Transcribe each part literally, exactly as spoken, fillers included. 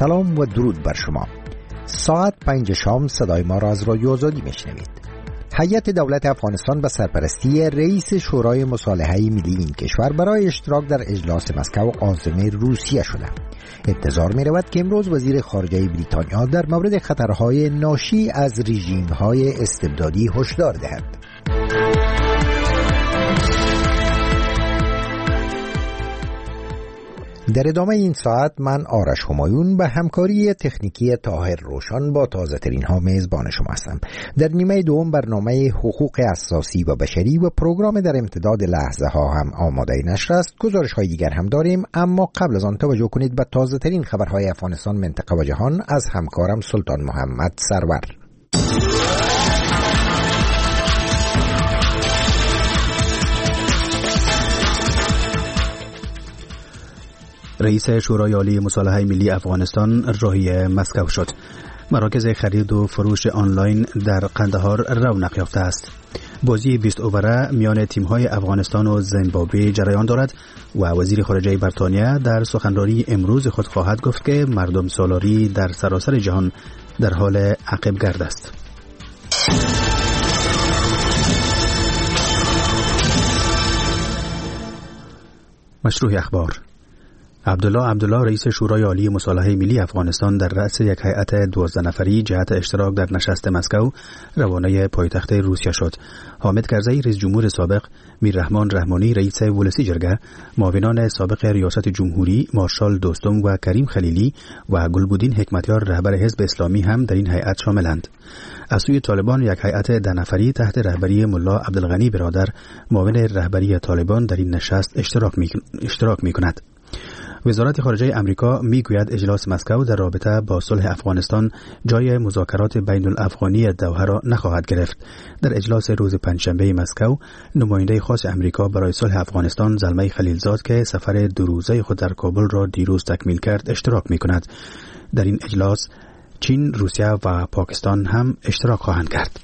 سلام و درود بر شما. ساعت پنج شام صدای ما را از رادیو آزادی میشنوید. هیئت دولت افغانستان به سرپرستی رئیس شورای مصالحه ملی این کشور برای اشتراک در اجلاس مسکو عازم روسیه شده. انتظار می رود که امروز وزیر خارجه بریتانیا در مورد خطرهای ناشی از رژیم‌های استبدادی هشدار دهد. در ادامه این ساعت من آرش همایون به همکاری تکنیکی طاهر روشن با تازه ترین ها میزبان شما هستم. در نیمه دوم برنامه حقوق اساسی و بشری و پروگرام در امتداد لحظه ها هم آماده نشر است. گزارش های دیگر هم داریم، اما قبل از آن توجه کنید به تازه ترین خبرهای افغانستان، منطقه و جهان از همکارم سلطان محمد سرور. رئیس شورای عالی مصالحه ملی افغانستان راهی مسکو شد. مراکز خرید و فروش آنلاین در قندهار رونق یافته است. بازی بیست اووره میان تیم‌های افغانستان و زیمبابوه جریان دارد و وزیر خارجه بریتانیا در سخنرانی امروز خود خواهد گفت که مردم سالاری در سراسر جهان در حال عقب گرد است. مشروع اخبار. عبدالله عبدالله رئیس شورای عالی مصالحه ملی افغانستان در رأس یک هیئت دوازده نفری جهت اشتراک در نشست مسکو روانه پایتخت روسیه شد. حامد کرزی رئیس جمهور سابق، میررحمان رحمانی رئیس ولسی جرگه، معاونان سابق ریاست جمهوری مارشال دوستم و کریم خلیلی و گلبودین حکمتیار رهبر حزب اسلامی هم در این هیئت شاملند. از سوی طالبان یک هیئت ده نفری تحت رهبری ملا عبدالغنی برادر، معاون رهبری طالبان در این نشست اشتراک می اشتراک می‌کند. وزارت خارجه امریکا میگوید اجلاس مسکو در رابطه با صلح افغانستان جای مذاکرات بین الافغانی دوحه را نخواهد گرفت. در اجلاس روز پنجشنبه مسکو، نماینده خاص امریکا برای صلح افغانستان زلمه خلیلزاد که سفر دو روزه خود در کابل را دیروز تکمیل کرد اشتراک میکند. در این اجلاس چین، روسیه و پاکستان هم اشتراک خواهند کرد.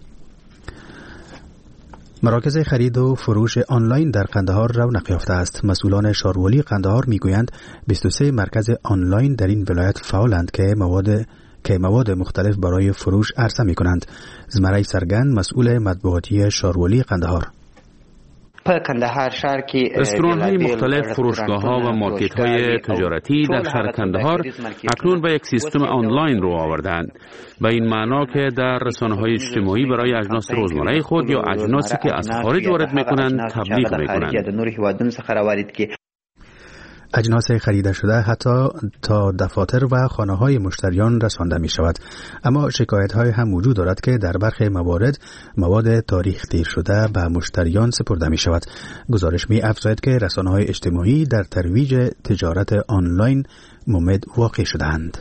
مراکز خرید و فروش آنلاین در قندهار رونق یافته است. مسئولان شاروالی قندهار میگویند بیست و سه مرکز آنلاین در این ولایت فعالند که مواد که مواد مختلف برای فروش عرضه میکنند. زمره سرگند مسئول مطبوعاتی شاروالی قندهار: رستوران‌های مختلف، فروشگاه‌ها و مارکت‌های تجارتی در شهر کندهار اکنون به یک سیستم آنلاین رو آوردند. به این معنا که در رسانه‌های اجتماعی برای اجناس روزمره خود یا اجناسی که از خارج وارد می‌کنند تبلیغ می‌کنند. اجناس خریده شده حتی تا دفاتر و خانه‌های مشتریان رسانده می شود. اما شکایت‌های هم وجود دارد که در برخی موارد مواد تاریخ دیر شده به مشتریان سپرده می شود. گزارش می افزاید که رسانه‌های اجتماعی در ترویج تجارت آنلاین ممد واقع شدند.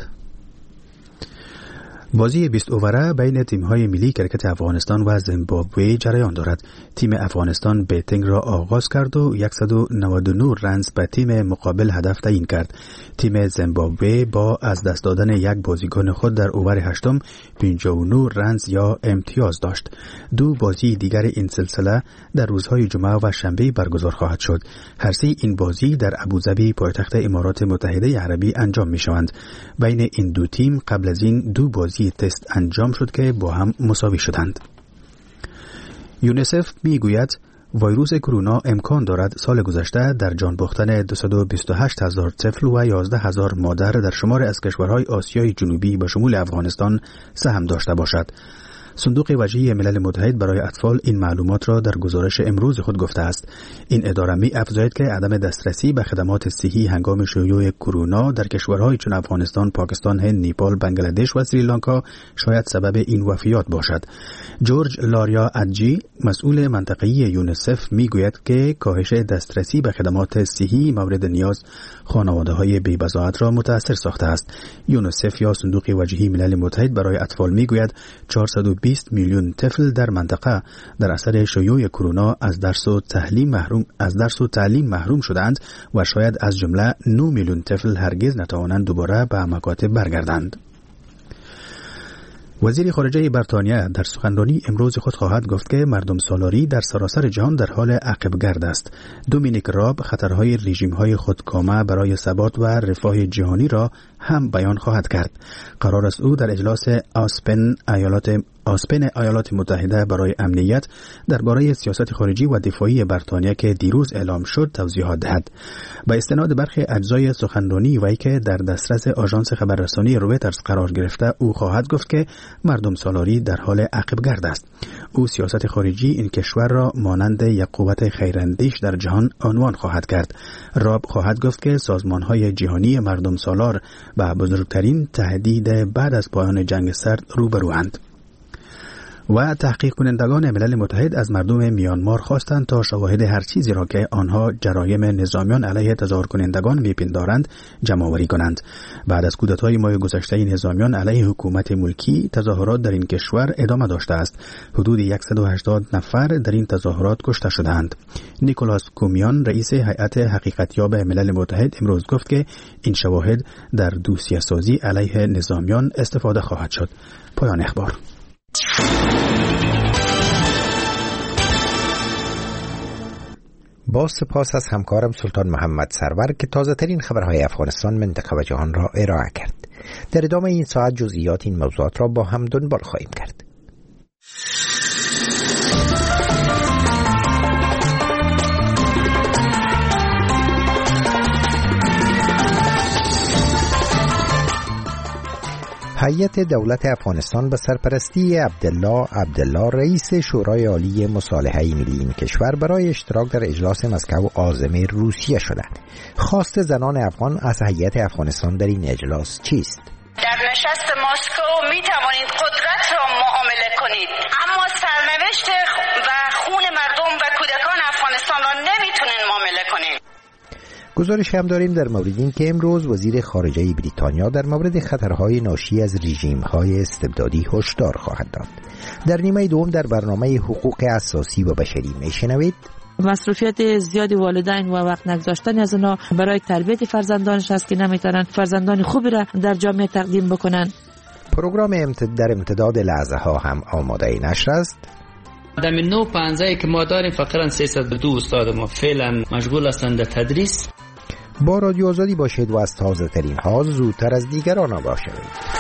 بازی بیست اووره بین تیم‌های ملی کرکت افغانستان و زیمبابوه جریان دارد. تیم افغانستان بیتینگ را آغاز کرد و صد و نود و نه رنز به تیم مقابل هدف تعیین کرد. تیم زیمبابوه با از دست دادن یک بازیکن خود در اوور هشتم پنجاه و نه رنز یا امتیاز داشت. دو بازی دیگر این سلسله در روزهای جمعه و شنبه برگزار خواهد شد. هر سه این بازی در ابوظبی پایتخت امارات متحده عربی انجام می‌شوند. بین این دو تیم قبل از این دو بازی تست انجام شد که با هم مساوی شدند. یونیسف میگوید ویروس کرونا امکان دارد سال گذشته در جان باختن دویست و بیست و هشت هزار طفل و یازده هزار مادر در شمار از کشورهای آسیای جنوبی به شمول افغانستان سهم داشته باشد. صندوق وجهی ملل متحد برای اطفال این معلومات را در گزارش امروز خود گفته است. این اداره می افزاید که عدم دسترسی به خدمات صحی هنگام شیوع کرونا در کشورهای چون افغانستان، پاکستان، هند، نیپال، بنگلادش و سریلانکا شاید سبب این وفیات باشد. جورج لاریا ادجی مسئول منطقه‌ای یونیسف می گوید که کاهش دسترسی به خدمات صحی مورد نیاز خانواده‌های بی‌بضاعت را متاثر ساخته است. یونیسف یا صندوق وجهی ملل متحد برای اطفال می گوید چهارصد و بیست میلیون طفل در منطقه در اثر شیوع کرونا از درس و تعلیم محروم از درس و تعلیم محروم شدند و شاید از جمله نه میلیون طفل هرگز نتوانند دوباره به مکاتب برگردند. وزیر خارجه بریتانیا در سخنرانی امروز خود خواهد گفت که مردم سالاری در سراسر جهان در حال عقب‌گرد است. دومینیک راب خطرهای رژیم‌های خودکامه برای ثبات و رفاه جهانی را هم بیان خواهد کرد. قرار است او در اجلاس آسپن ایالات آسپن ایالات متحده برای امنیت درباره سیاست خارجی و دفاعی بریتانیا که دیروز اعلام شد توضیحات دهد. با استناد برخی اجزای سخنرانی وی که در دسترس آژانس خبررسانی رویترز قرار گرفته، او خواهد گفت که مردم سالاری در حال عقب‌گرد است. او سیاست خارجی این کشور را مانند یک قوت خیراندیش در جهان عنوان خواهد کرد. راب خواهد گفت که سازمان‌های جهانی مردم سالار با بزرگترین تهدید بعد از پایان جنگ سرد روبروند. و تحقیق کنندگان ملل متحد از مردم میانمار خواستند تا شواهد هر چیزی را که آنها جرایم نظامیان علیه تظاهر کنندگان میپندارند جمع‌آوری کنند. بعد از کودتای ماه گذشته نظامیان علیه حکومت ملکی، تظاهرات در این کشور ادامه داشته است. حدود صد و هشتاد نفر در این تظاهرات کشته شدند. نیکولاس کومیان رئیس هیئت حقیقتیاب ملل متحد امروز گفت که این شواهد در دوسیه سازی علیه نظامیان استفاده خواهد شد. پایان اخبار. با سپاس از همکارم سلطان محمد سرور که تازه ترین خبرهای افغانستان، منطقه و جهان را ارائه کرد. در ادامه این ساعت جزئیات این موضوعات را با هم دنبال خواهیم کرد. هیئت دولت افغانستان به سرپرستی عبدالله عبدالله رئیس شورای عالی مصالحه ملی این کشور برای اشتراک در اجلاس مسکو عازم روسیه شدند. خواست زنان افغان از هیئت افغانستان در این اجلاس چیست؟ در نشست مسکو می توانید قدرت را معامله کنید، اما سرنوشت و خون مردم و کودکان افغانستان را نمیتونین معامله کنید. گزارش هم داریم در مورد این که امروز وزیر خارجه بریتانیا در مورد خطرهای ناشی از رژیم‌های استبدادی هشدار خواهد داد. در نیمه دوم در برنامه حقوق اساسی و بشری میشنوید مصروفیت زیادی والدین و وقت نگذاشتن از اونا برای تربیت فرزندانش است که نمیتونن فرزندان خوبی را در جامعه تقدیم بکنن. پروگرام در امتداد لحظه ها هم آماده نشر است. در نو پانزده که ما داریم فقط سیصد و دو استاد ما فعلا مشغول هستند در تدریس. با رادیو آزادی باشید و از تازه ترین ها زودتر از دیگران آگاه شوید.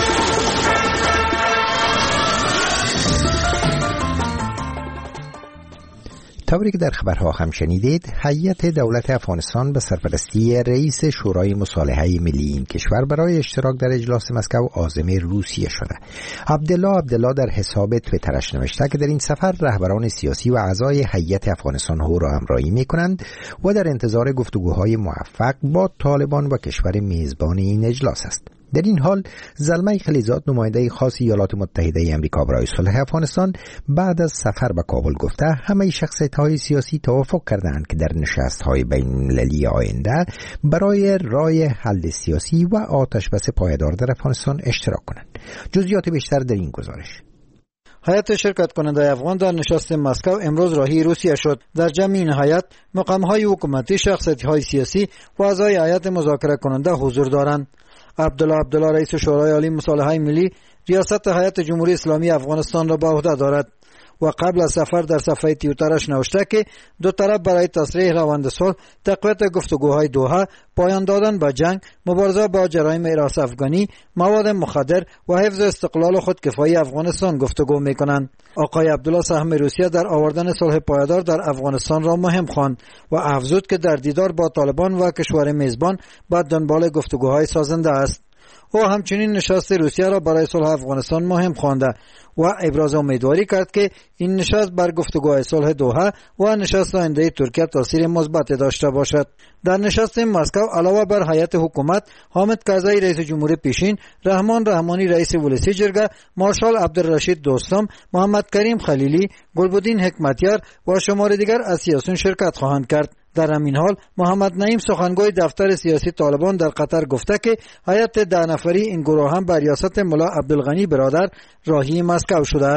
طوری که در خبرها هم شنیدید، هیئت دولت افغانستان به سرپرستی رئیس شورای مصالحه ملی این کشور برای اشتراک در اجلاس مسکو عازم روسیه شده. عبدالله عبدالله در حساب توییترش نوشته که در این سفر رهبران سیاسی و اعضای هیئت افغانستان او را همراهی می‌کنند و در انتظار گفتگوهای موفق با طالبان و کشور میزبان این اجلاس است. در این حال زلمه خلیزاد نماینده خاص ایالات متحده آمریکا برای صلح افغانستان بعد از سفر به کابل گفته همه شخصیت‌های سیاسی توافق کردند که در نشست‌های بین‌المللی آینده برای رای حل سیاسی و آتشبس پایدار در افغانستان اشتراک کنند. جزئیات بیشتر در این گزارش. هیئت شرکت کننده افغان در نشست مسکو امروز راهی روسیه شد. در جمع این هیئت مقام‌های حکومتی، شخصیت‌های سیاسی و اعضای هیئت مذاکره کننده حضور دارند. عبدالله عبدالله رئیس شورای عالی مصالحه ملی ریاست هیئت جمهوری اسلامی افغانستان را به عهده دارد و قبل از سفر در صفحه توییترش نوشته که دو طرف برای تسریع روند صلح، تقویت گفتگوهای دوحه، پایان دادن به جنگ، مبارزه با جرایم اراس افغانی، مواد مخدر و حفظ استقلال و خودکفایی افغانستان گفتگو میکنند. آقای عبدالله سهم روسیه در آوردن صلح پایدار در افغانستان را مهم خواند و افزود که در دیدار با طالبان و کشور میزبان به دنبال گفتگوهای سازنده است. او همچنین نشست روسیه را برای صلح افغانستان مهم خوانده و ابراز امیدواری کرد که این نشست بر گفتگوهای صلح دوحه و نشست آینده ترکیه تاثیر مثبت داشته باشد. در نشست مسکو علاوه بر هیئت حکومت، حامد کرزی رئیس جمهور پیشین، رحمان رحمانی رئیس ولسی جرگه، مارشال عبدالرشید دوستم، محمد کریم خلیلی، گلبدین حکمتیار و شمار دیگر از سیاسیون شرکت خواهند کرد. در همین حال محمد نعیم سخنگوی دفتر سیاسی طالبان در قطر گفته که هیئت ده نفری این گروه هم بر ریاست ملا عبدالغنی برادر راهی مسکو شده است.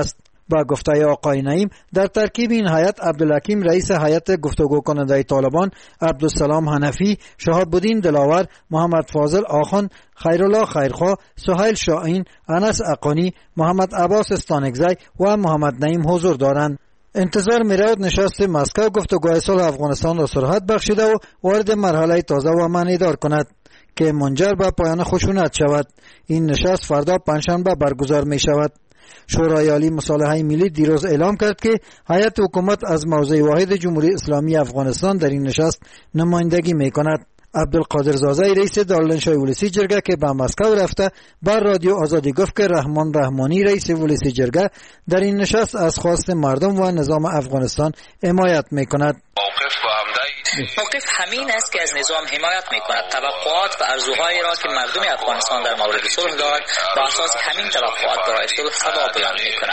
با گفته آقای نعیم در ترکیب این هیئت عبدالحکیم رئیس هیئت گفتگو کننده طالبان، عبدالسلام حنفی، شهاب الدین دلاور، محمد فاضل آخان، خیرالله خیرخواه، سهیل شاهین، انس اقانی، محمد عباس استانکزی و محمد نعیم حضور دارند. انتظار می‌رود نشست مسکو گفتگوهای صلح افغانستان را سرعت بخشیده و وارد مرحله تازه و معنیدار کند که منجر به پایان خشونت شود. این نشست فردا پنجشنبه برگزار می شود. شورای عالی مصالحه ملی دیروز اعلام کرد که هیئت حکومت از موضع واحد جمهوری اسلامی افغانستان در این نشست نمایندگی می کند. عبدالقادر زازی رئیس دارالانشای ولسی جرگه که به مسکو رفته بر رادیو آزادی گفت که رحمان رحمانی رئیس ولسی جرگه در این نشست از خواست مردم و نظام افغانستان حمایت می کند. موقف همین است که از نظام حمایت می کند. توقعات و آرزوهایی را که مردم افغانستان در مورد صلح دارند با اساس همین توقعات برای صلح صدا بلند می کند.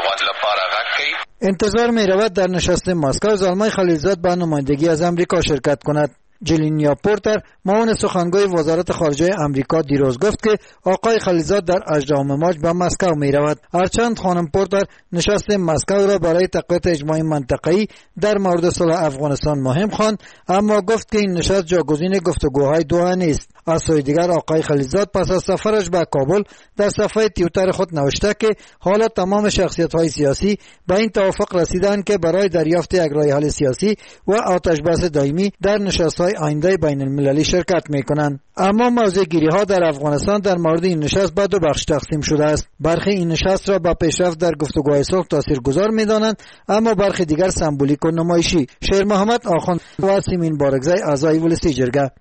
انتظار می رود در نشست مسکو زلمه خلیلزاد به نمایندگی از امریکا شرکت کند. جلینیا پورتر معاون سخنگوی وزارت خارجه امریکا دیروز گفت که آقای خلیلزاد در هجدهم مارس به مسکو می رود. هرچند خانم پورتر نشست مسکو را برای تقویت اجماع منطقه‌ای در مورد صلح افغانستان مهم خواند، اما گفت که این نشست جاگزین گفتگوهای دوحه نیست. از سوی دیگر آقای خلیلزاد پس از سفرش به کابل در صفحه توییتر خود نوشته که حالا تمام شخصیت‌های سیاسی به این توافق رسیدند که برای دریافت یک راه حل سیاسی و آتش بس دائمی در نشست‌های آینده بین المللی شرکت می‌کنند. اما موضع گیری‌ها در افغانستان در مورد این نشست به دو بخش تقسیم شده است. برخی این نشست را به پیشرفت در گفتگوهای صلح تاثیرگذار می‌دانند، اما برخی دیگر سمبولیک و نمایشی. شیر محمد آخوند و سیمین بارگزی اعضای ولسی جرگه: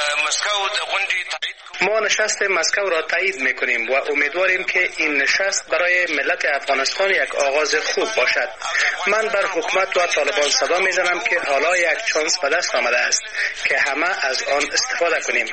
ما نشست مسکو را تایید میکنیم و امیدواریم که این نشست برای ملت افغانستان یک آغاز خوب باشد. من بر حکومت و طالبان صدا میزنم که حالا یک چانس به دست آمده است که همه از آن استفاده کنیم.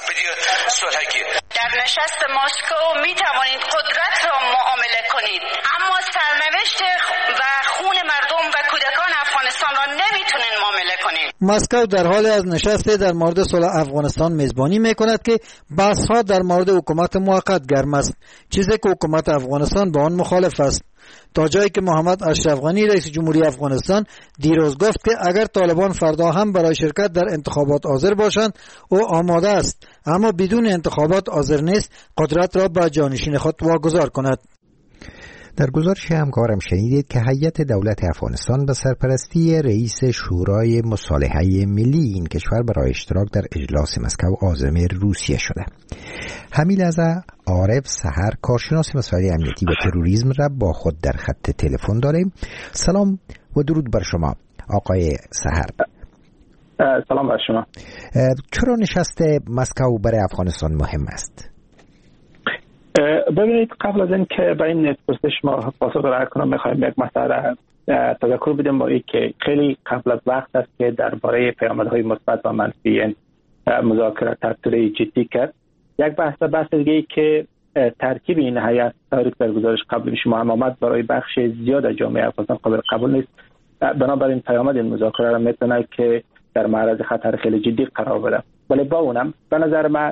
در نشست مسکو می توانید قدرت را معامله کنید، اما سرنوشت و خون مردم و کودکان افغانستان را نمیتونین معامله کنید. مسکو در حال از نشست در مورد صلح افغانستان میزبانی میکند که بحث‌ها در مورد حکومت موقت گرم است، چیزی که حکومت افغانستان با آن مخالف است. تا جایی که محمد اشرف غنی رئیس جمهوری افغانستان دیروز گفت که اگر طالبان فردا هم برای شرکت در انتخابات حاضر باشند او آماده است، اما بدون انتخابات حاضر نیست قدرت را به جانشین خود واگذار کند. در گزارش همکارم شنیدید که هیئت دولت افغانستان به سرپرستی رئیس شورای مصالحه ملی این کشور برای اشتراک در اجلاس مسکو عازم روسیه شده. همین از عارف سحر کارشناس مسائل امنیتی و تروریسم را با خود در خط تلفن داریم. سلام و درود بر شما آقای سحر. سلام بر شما. چرا نشست مسکو برای افغانستان مهم است؟ ببینید، قبل از این که به این پرسش ما پاسخ ارائه کنم میخوایم یک مسئله تذکر بدیم با این که خیلی قبل از وقت است که درباره پیامدهای مثبت و منفی مذاکرات تطوری جدی کرد. یک بحث بحث دیگه ای که ترکیب این هیئت تاریخ در گزارش قبل شما هم آمد برای بخش زیاد از جامعه افغانستان قابل قبول نیست. بنابراین پیامد این مذاکره را میتونه که در معرض خطر خیلی جدی قرار بده. ولی با اونم به نظر من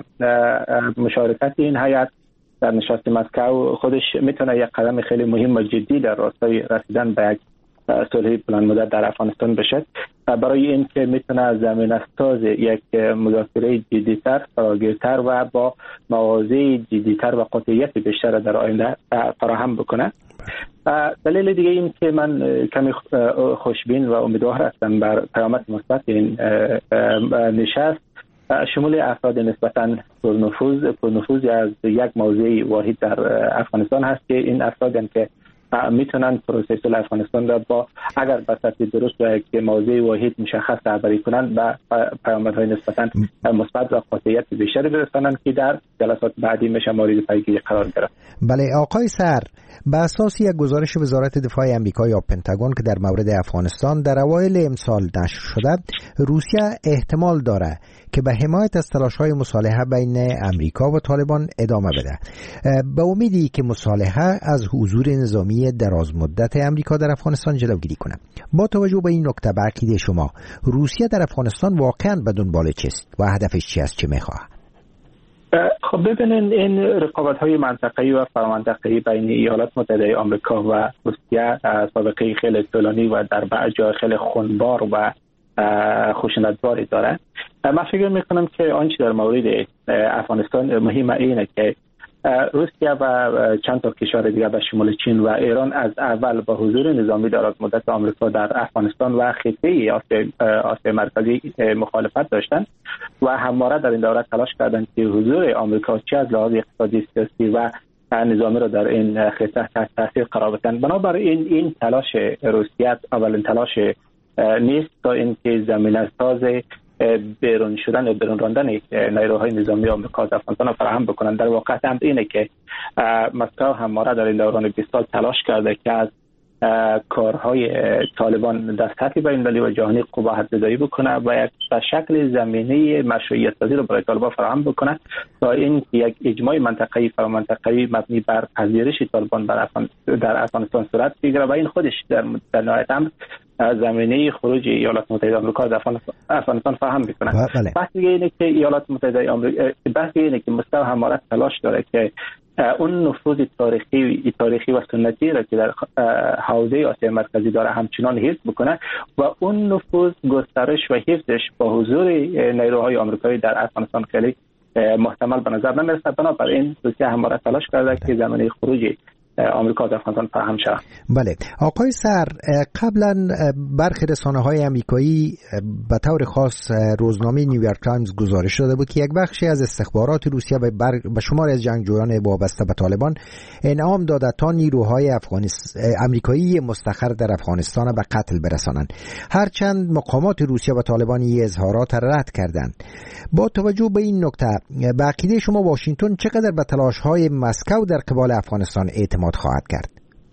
مشارکت این هیئت در نشست مسکو خودش میتونه یک قدم خیلی مهم و جدی در راستای رسیدن به یک صلح بلند مدت در افغانستان بشه، برای این که میتونه زمینه ساز یک مذاکره جدی‌تر، فراگیرتر و با مواضع جدی‌تر و قطعیت بیشتر در آینده فراهم بکنه. دلیل دیگه این که من کمی خوشبین و امیدوار هستم بر پیامد مثبت این نشست شمول افراد نسبتاً پرنفوذ پرنفوذی از یک موضوع واحد در افغانستان هست که این افرادی که میتونن پروسه صلح افغانستان را با اگر به سطح درست و یک موضوع واحد مشخص رهبری کنند و پیامدهای نسبتاً مثبت و قاطعیت بیشتری برسانند که در جلسات بعدی میشه مورد پیگیری قرار گرفت. بله آقای سر، به اساس یک گزارش وزارت دفاع آمریکا یا پنتاگون که در مورد افغانستان در اوایل امسال نشر شده، روسیه احتمال داره که به حمایت از تلاش‌های مصالحه بین امریکا و طالبان ادامه بده، به امیدی که مصالحه از حضور نظامی دراز مدت امریکا در افغانستان جلوگیری کنه. با توجه به این نکته، به عقیده شما روسیه در افغانستان واقعاً به دنبال چیست و هدفش چی است، چه می‌خواهد؟ خب ببینید این رقابت‌های منطقه‌ای و فرامنطقه‌ای بین ایالات متحده آمریکا و روسیه سابقه خیلی طولانی و در بعض جای خیلی خونبار و خشونتباری داره. من فکر می‌کنم که آنچه در مورد افغانستان مهم اینه که روسیه و چند تا کشور دیگر به شمول چین و ایران از اول با حضور نظامی دراز مدت آمریکا در افغانستان و خطه آسیا مرکزی مخالفت داشتند و همواره در این دوره تلاش کردند که حضور آمریکا چه از لحاظ اقتصادی، سیاسی و نظامی را در این خطه تحت تاثیر قرار بدهند. بنابراین این تلاش روسیه اولین تلاش نیست تا اینکه زمینه ساز بیرون شدن و بیرون راندن نیروهای نظامی آمریکا از افغانستان را فراهم بکنند. در واقع هم اینه که مسکو همواره در این دوران بیست سال تلاش کرده که از کارهای طالبان در سطح بین‌المللی و جهانی قوا حدزدایی بکنه و یک به شکل زمینه مشروعیت سازی را برای طالبان فراهم بکنه تا این یک اجماع منطقه‌ای فرامنطقه‌ای مبنی بر پذیرش طالبان در افغانستان صورت بگیره و این خودش در نهایت امر زمینه خروج ایالات متحده آمریکا از افغانستان فراهم میکنه. بحث دیگه اینه که ایالات متحده آمریکا بحث اینه که مسکو همواره تلاش داره که اون نفوذ تاریخی تاریخی و سنتی را که در حوزه آسیا مرکزی داره همچنان حفظ بکنه و اون نفوذ گسترش و حفظش با حضور نیروهای آمریکایی در افغانستان خیلی محتمل به نظر نمیرسه. بنابراین روسیه همواره تلاش کرده که زمینه خروج آمریکا از افغانستان فراهم شود. بله آقای سر، قبلا برخی رسانه‌های آمریکایی به طور خاص روزنامه نیویورک تایمز گزارش داده بود که یک بخشی از استخبارات روسیه به شمار از جنگجویان وابسته به طالبان انعام داده تا نیروهای آمریکایی مستقر در افغانستان به قتل برسانند، هرچند مقامات روسیه و طالبان این اظهارات رد کردند. با توجه به این نکته، به عقیده شما واشنگتن چقدر به تلاش‌های مسکو در قبال افغانستان اعتماد خواهد کرد؟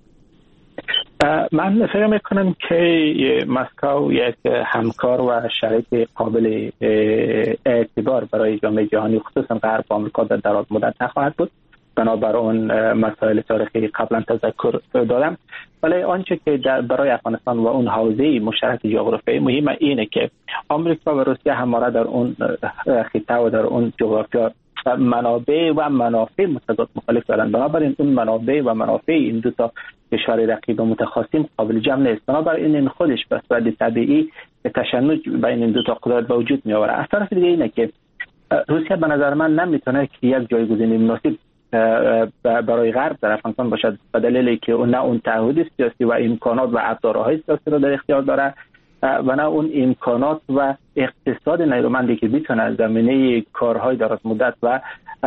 من فکر میکنم که مسکو یک همکار و شریک قابل اعتبار برای جامعه جهانی خصوصا غرب و آمریکا در دراز مدت نخواهد بود. بنابر اون مسائل تاریخی قبلا تذکر دادم، ولی آنچه که برای افغانستان و اون حوزه مشترک جغرافیایی مهمه اینه که آمریکا و روسیه همواره در اون خطه و در اون جغرافیا منابع و منافع متضاد مخالف دارند. بنابراین اون منابع و منافع این دو تا کشور رقیب و متخاصم قابل جمع نیست. بنابراین این خودش به صورت طبیعی تشنج بین این دو تا قدرت به وجود می آورد. از طرف دیگه اینه که روسیه به نظر من نمیتونه که یک جایگزینی مناسب برای غرب در افغانستان باشد، به دلیلی که اون نه اون تعهد سیاسی و امکانات و ابزارهای سیاسی را در اختیار داره و نه اون امکانات و اقتصاد نیرومندی که بتونه زمینه کارهای دراز مدت و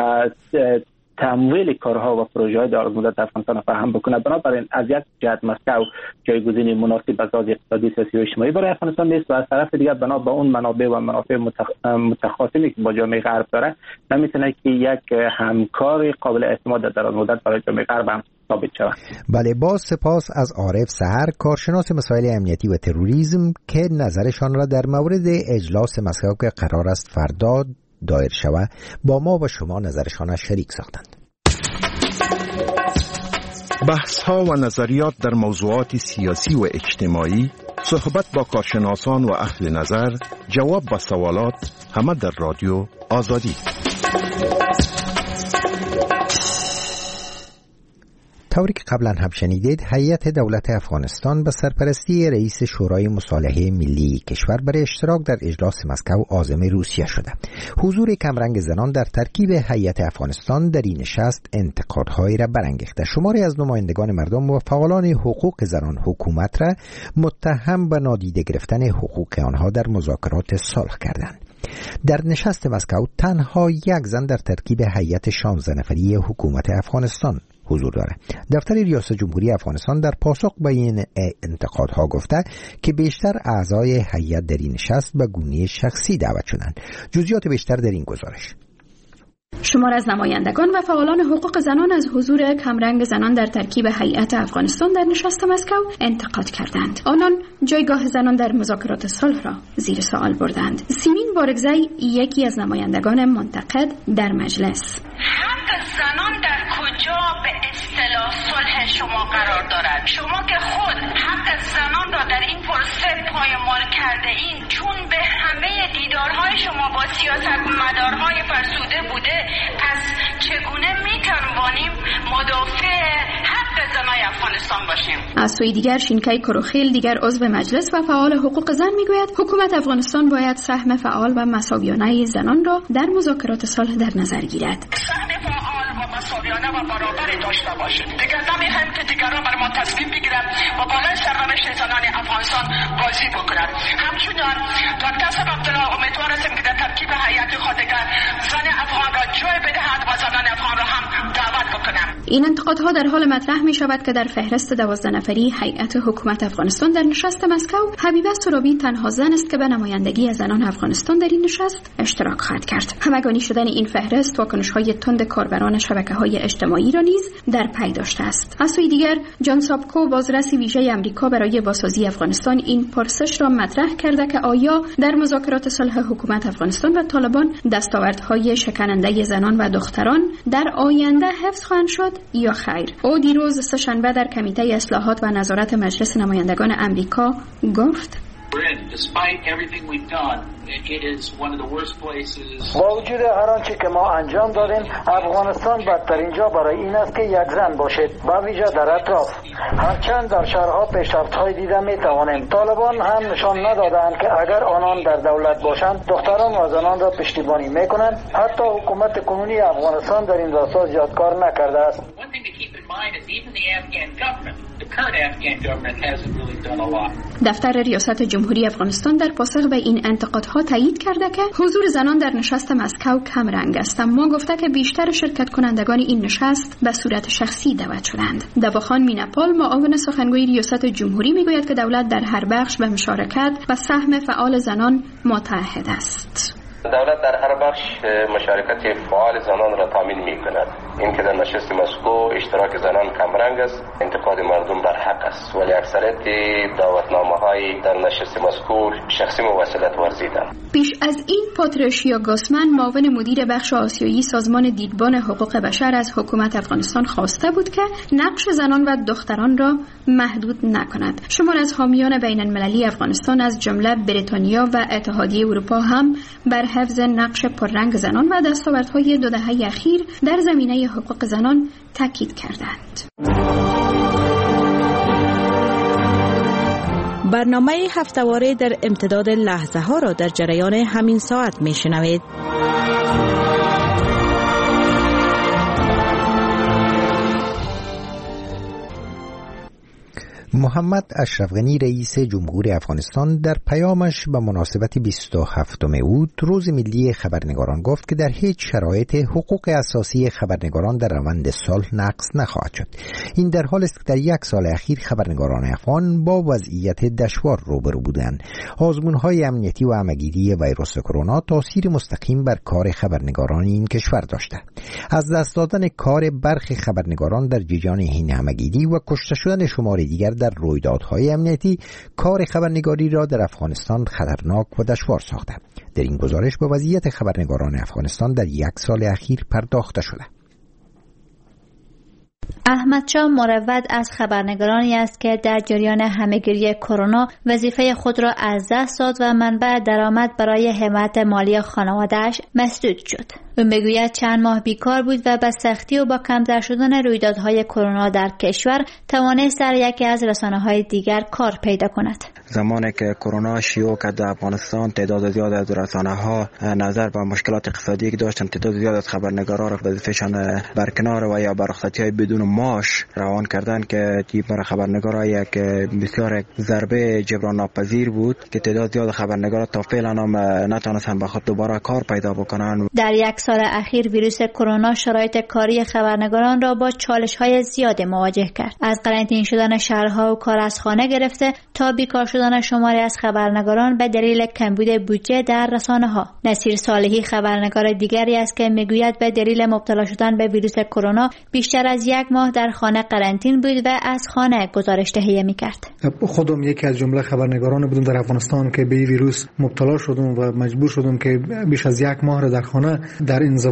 تمویل کارها و پروژه‌های دراز مدت افغانستان فراهم بکنه. بنابراین از یک جهت مسکو جایگزینی مناسب از لحاظ اقتصادی، سیاسی و اجتماعی برای افغانستان نیست و از طرف دیگر بنا به اون منابع و منافع متخاصمی که با جامعه غرب داره نمیتونه که یک همکار قابل اعتماد در دراز مدت برای جامعه غرب هم ثابت شود. بله، با سپاس از عارف سحر، کارشناس مسائل امنیتی و تروریسم، که نظرشان را در مورد اجلاس مسکو که قرار است فردا دایر شود با ما و شما نظرشان را شریک ساختند. بحث ها و نظریات در موضوعات سیاسی و اجتماعی، صحبت با کارشناسان و اهل نظر، جواب به سوالات، همه در رادیو آزادی. طوری که قبلا هم شنیدید، هیئت دولت افغانستان به سرپرستی رئیس شورای مصالحه ملی کشور برای اشتراک در اجلاس مسکو عازم روسیه شده. حضور کمرنگ زنان در ترکیب هیئت افغانستان در این نشست انتقادهایی را برانگیخته. شماری از نمایندگان مردم و فعالان حقوق زنان حکومت را متهم به نادیده گرفتن حقوق آنها در مذاکرات صلح کردند. در نشست مسکو تنها یک زن در ترکیب هیئت شانزده نفری حکومت افغانستان حضور داره. دفتر ریاست جمهوری افغانستان در پاسخ به این انتقادها گفته که بیشتر اعضای هیئت در این نشست به گونه شخصی دعوت شدند. جزئیات بیشتر در این گزارش. شمار از نمایندگان و فعالان حقوق زنان از حضور کمرنگ زنان در ترکیب هیئت افغانستان در نشست مسکو انتقاد کردند. آنان جایگاه زنان در مذاکرات صلح را زیر سوال بردند. سیمین بارگزی، یکی از نمایندگان منتقد در مجلس: حق زنان در کجا به اصطلاح صلح شما قرار دارد؟ شما که خود حق زنان را در این پروسه پایمال کرده این، چون به همه دیدارهای شما با سیاستمدارهای فرسوده بوده، پس چگونه میتوانیم مدافع حق زنای افغانستان باشیم؟ از سوی دیگر شینکای کروخیل، دیگر عضو مجلس و فعال حقوق زن میگوید حکومت افغانستان باید سهم فعال و مساویانه زنان را در مذاکرات صلح در نظر گیرد. سهم فعال و مساویانه و برابر داشته باشید. دیگر نمیخوایم که دیگران بر ما تصمیم بگیرند و بالای سرنوشت زنان افغانستان بازی بکنند. همچنان دکتر عبدالله امیدوار هستیم که در ترکیب هیئت خود دیگر زن افغان را جای بدهد و زنان افغان را هم دعوت بکنند. این انتقادها در حال مطرح می شود که در فهرست دوازده نفری هیئت حکومت افغانستان در نشست مسکو، حبیبه سرابی تنها زن است که به نمایندگی از زنان افغانستان در این نشست اشتراک خواهد کرد. همگانی شدن این فهرست واکنش‌های تند کاربران شبکه‌های اجتماعی را نیز در پی داشته است. از سوی دیگر جان سابکو، بازرس ویژه آمریکا برای بازسازی افغانستان، این پرسش را مطرح کرده که آیا در مذاکرات صلح حکومت افغانستان و طالبان دستاوردهای شکننده زنان و دختران در آینده حفظ خواهند شد یا خیر. او دیروز سه‌شنبه در کمیته اصلاحات و نظارت مجلس نمایندگان آمریکا گفت: با وجود هر آنچه که ما انجام دادیم، افغانستان بدترین جا برای این است که یک زن باشد، با ویژه در اطراف. هرچند در شهرها پیشرفت‌های دیده می‌توانیم. طالبان هم نشان ندادند که اگر آنان در دولت باشند دختران و زنان را پشتیبانی می‌کنند. حتی حکومت کنونی افغانستان در این راستا زیاد کار نکرده است. دفتر ریاست جمهوری افغانستان در پاسخ به این انتقادها تایید کرده که حضور زنان در نشست مسکو کم رنگ است، اما گفته که بیشتر شرکت کنندگان این نشست به صورت شخصی دعوت شدند. دواخان میناپال، معاون سخنگوی ریاست جمهوری، میگوید که دولت در هر بخش به مشارکت و سهم فعال زنان متعهد است. دولت در هر بخش مشارکت فعال زنان را تامین می کند. این که در نشست مسکو اشتراک زنان کمرنگ است، انتقاد مردم بر حق است، ولی اکثریت دعوتنامه های در نشست مسکو شخصی موصلت ورزیدند. پیش از این پاتریشیا گاسمن، معاون مدیر بخش آسیایی سازمان دیدبان حقوق بشر، از حکومت افغانستان خواسته بود که نقش زنان و دختران را محدود نکند. شمار از حامیان بین المللی افغانستان از جمله بریتانیا و اتحادیه اروپا هم بر حفظ نقش پررنگ زنان و دستاوردهای دو دهه اخیر در زمینه حقوق زنان تاکید کردند. برنامه هفته‌واره در امتداد لحظه ها را در جریان همین ساعت میشنوید. محمد اشرف غنی، رئیس جمهوری افغانستان، در پیامش به مناسبت بیست و هفتم اوت روز ملی خبرنگاران گفت که در هیچ شرایط حقوق اساسی خبرنگاران در روند صلح نقض نخواهد شد. این در حالی است که در یک سال اخیر خبرنگاران افغان با وضعیت دشوار روبرو بودند. آزمون‌های امنیتی و همه‌گیری ویروس کرونا تاثیر مستقیم بر کار خبرنگاران این کشور داشته. از دست دادن کار برخی خبرنگاران در جریان این همه‌گیری و کشته شدن شمار دیگر در رویدادهای امنیتی، کار خبرنگاری را در افغانستان خطرناک و دشوار ساخته. در این گزارش به وضعیت خبرنگاران افغانستان در یک سال اخیر پرداخته شده. احمد شاه مروت از خبرنگارانی است که در جریان همه‌گیری کرونا وظیفه خود را از دست داد و منبع درآمد برای حمایت مالی خانواده‌اش مسدود شد. او میگوید چند ماه بیکار بود و به سختی و با کمتر شدن رویدادهای کرونا در کشور توانست در یکی از رسانه‌های دیگر کار پیدا کند. زمانی که کرونا شیوع کرد در افغانستان، تعداد زیاد از رسانه‌ها نظر به مشکلات اقتصادی که داشتند، تعداد زیاد از خبرنگاران را وظیفه‌شان برکنار و یا بر رخصتی‌های بدون معاش روان کردند که برای خبرنگاران یک بسیار ضربه جبران ناپذیر بود که تعداد زیاد خبرنگاران تا فعلا هم نتونستند به خود دوباره کار پیدا بکنند. در یک سال اخیر ویروس کرونا شرایط کاری خبرنگاران را با چالش‌های زیاد مواجه کرد. از قرنطینه شدن شهرها و کار از خانه گرفته تا بیکار شدن شماری از خبرنگاران به دلیل کمبود بودجه در رسانه‌ها. نصیر صالحی خبرنگار دیگری است که میگوید به دلیل مبتلا شدن به ویروس کرونا بیشتر از یک ماه در خانه قرنطین بود و از خانه گزارش تهیه می‌کرد. خودم یکی از جمله خبرنگاران بودم در افغانستان که به ویروس مبتلا شدم و مجبور شدم که بیش از یک ماه را در خانه در انزوا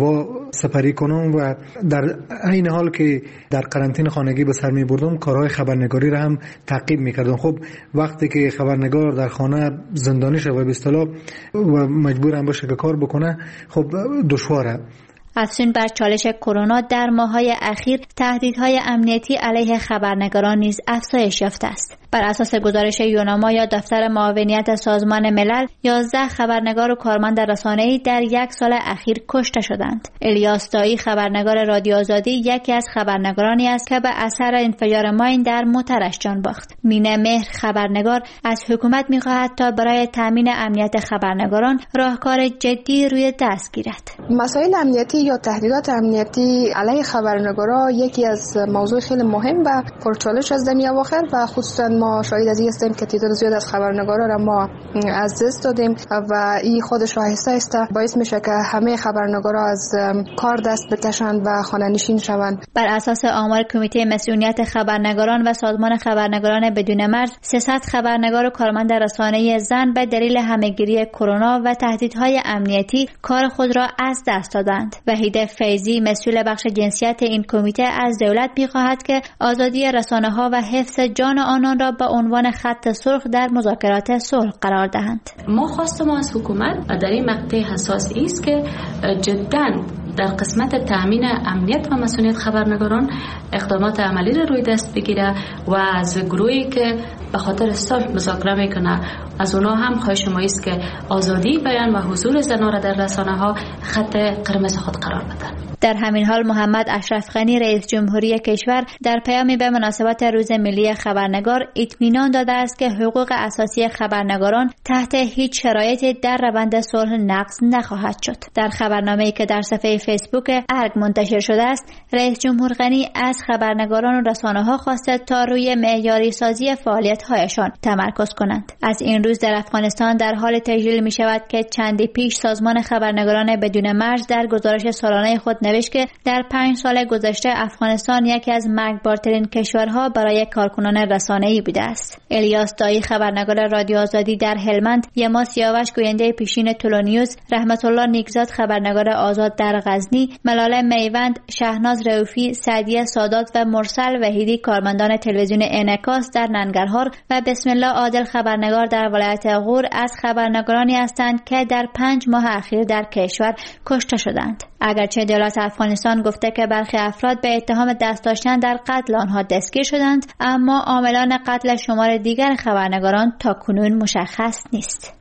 سپری کنم و در این حال که در قرنطینه خانگی به سر می بردم کارهای خبرنگاری را هم تعقیب می کردم. خب وقتی که خبرنگار در خانه زندانی شده و به اصطلاح و مجبور هم باشه که کار بکنه خب دشواره. افزون بر چالش کرونا در ماه‌های اخیر تهدیدهای امنیتی علیه خبرنگاران نیز افزایش یافته است. بر اساس گزارش یوناما یا دفتر معاونیت سازمان ملل، یازده خبرنگار و کارمند رسانه‌ای در یک سال اخیر کشته شدند. الیاس دایی خبرنگار رادیو آزادی یکی از خبرنگارانی است که به اثر انفجار ماین در موترش جان باخت. مینه مهر خبرنگار از حکومت می‌خواهد تا برای تامین امنیت خبرنگاران راهکار جدی روی دست گیرد. مسائل امنیتی یا تهدیدات امنیتی علیه خبرنگارا یکی از موضوع خیلی مهم و پرچالش از دنیا اواخر و خصوصا ما شاهد از این هستیم که تعداد زیاد از خبرنگارا را ما از دست دادیم و این خودش آهسته آهسته باعث میشه که همه خبرنگارا از کار دست بکشند و خانه نشین شوند. بر اساس آمار کمیته مسئولیت خبرنگاران و سازمان خبرنگاران بدون مرز، سیصد خبرنگار و کارمند رسانه‌ای زن به دلیل همه‌گیری کرونا و تهدیدهای امنیتی کار خود را از دست دادند. وحید فیضی مسئول بخش جنسیت این کمیته از دولت می‌خواهد که آزادی رسانه‌ها و حفظ جان آنان را به عنوان خط سرخ در مذاکرات صلح قرار دهند. ما خواست ما از حکومت در این مقطع حساس است که جداً در قسمت تامین امنیت و مسئولیت خبرنگاران اقدامات عملی را روی دست بگیره و از گروهی که به خاطر صلح مذاکره میکنه از اونا هم خواهش ما است که آزادی بیان و حضور زنان را در رسانه‌ها خط قرمز خود قرار بدن. در همین حال محمد اشرف غنی رئیس جمهوری کشور در پیامی به مناسبت روز ملی خبرنگار اطمینان داده است که حقوق اساسی خبرنگاران تحت هیچ شرایطی در روند صلح نقض نخواهد شد. در خبرنامه‌ای که در صفحه فیسبوک ارگ منتشر شده است، رئیس جمهور غنی از خبرنگاران و رسانه‌ها خواسته تا روی معیاری سازی فعالیت‌هایشان تمرکز کنند. از این روز در افغانستان در حال تجلیل می شود که چندی پیش سازمان خبرنگاران بدون مرز در گزارش سالانه خود نوشت که در پنج سال گذشته افغانستان یکی از مرگبارترین کشورها برای کارکنان رسانه‌ای بوده است. الیاس دایی خبرنگار رادیو آزادی در هلمند، یما سیاوش گوینده پیشین تولونیوز، رحمت الله نیکزاد خبرنگار آزاد در غزنی، ملاله میوند، شهناز رؤوفی، سعدیه سادات و مرسل وحیدی کارمندان تلویزیون انعکاس در ننگرهار و بسم الله عادل خبرنگار در ولایت غور از خبرنگارانی هستند که در پنج ماه اخیر در کشور کشته شدند. اگرچه دولت افغانستان گفته که برخی افراد به اتهام دست داشتن در قتل آنها دستگیر شدند، اما عاملان قتل شمار دیگر خبرنگاران تا کنون مشخص نیست.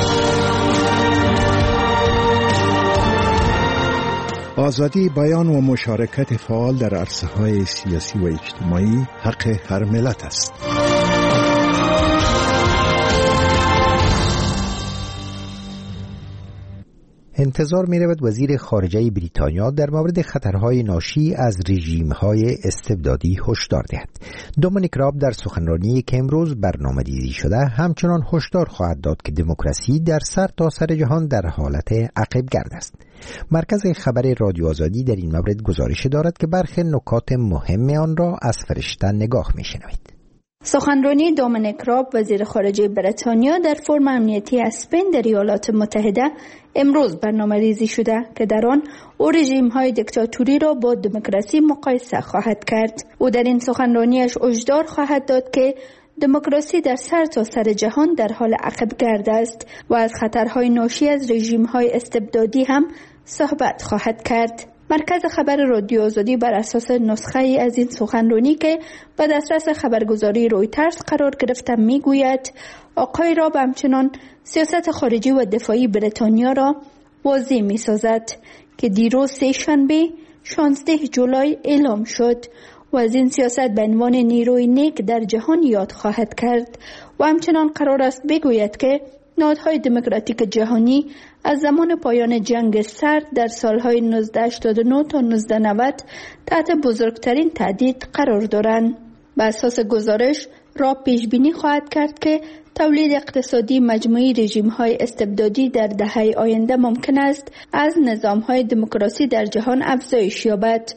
آزادی بیان و مشارکت فعال در عرصه‌های سیاسی و اجتماعی حق هر ملت است. انتظار می رود وزیر خارجه بریتانیا در مورد خطرهای ناشی از رژیم‌های استبدادی هشدار دهد. دومینیک راب در سخنرانی که امروز برنامه‌ریزی شده همچنان هشدار خواهد داد که دموکراسی در سر تا سر جهان در حالت عقب‌گرد است. مرکز خبر رادیو آزادی در این مورد گزارش دارد که برخی نکات مهم آن را از فرشته نگاه می‌شنوید. سخنرانی دومینیک راب وزیر خارجه بریتانیا در فرم امنیتی اسپین در ایالات متحده امروز برنامه‌ریزی شده که در آن او رژیم‌های دیکتاتوری را با دموکراسی مقایسه خواهد کرد. او در این سخنرانیش هشدار خواهد داد که دموکراسی در سر تا سر جهان در حال عقب‌گرد است و از خطرهای ناشی از رژیم‌های استبدادی هم صحبت خواهد کرد. مرکز خبر رادیو آزادی بر اساس نسخه ای از این سخنرانی که به دسترس خبرگزاری رویترز قرار گرفته میگوید آقای راب همچنان سیاست خارجی و دفاعی بریتانیا را واضح می سازد که دیروز سه شنبه شانزده جولای اعلام شد و از این سیاست به عنوان نیروی نیک در جهان یاد خواهد کرد و همچنان قرار است بگوید که نهادهای دموکراتیک جهانی از زمان پایان جنگ سرد در سالهای نوزده هشتاد و نه تا نوزده نود تحت بزرگترین تهدید قرار دارند. بر اساس گزارش را پیش بینی خواهد کرد که تولید اقتصادی مجموعی رژیم‌های استبدادی در دهه آینده ممکن است از نظام‌های دموکراسی در جهان افزایش یابد.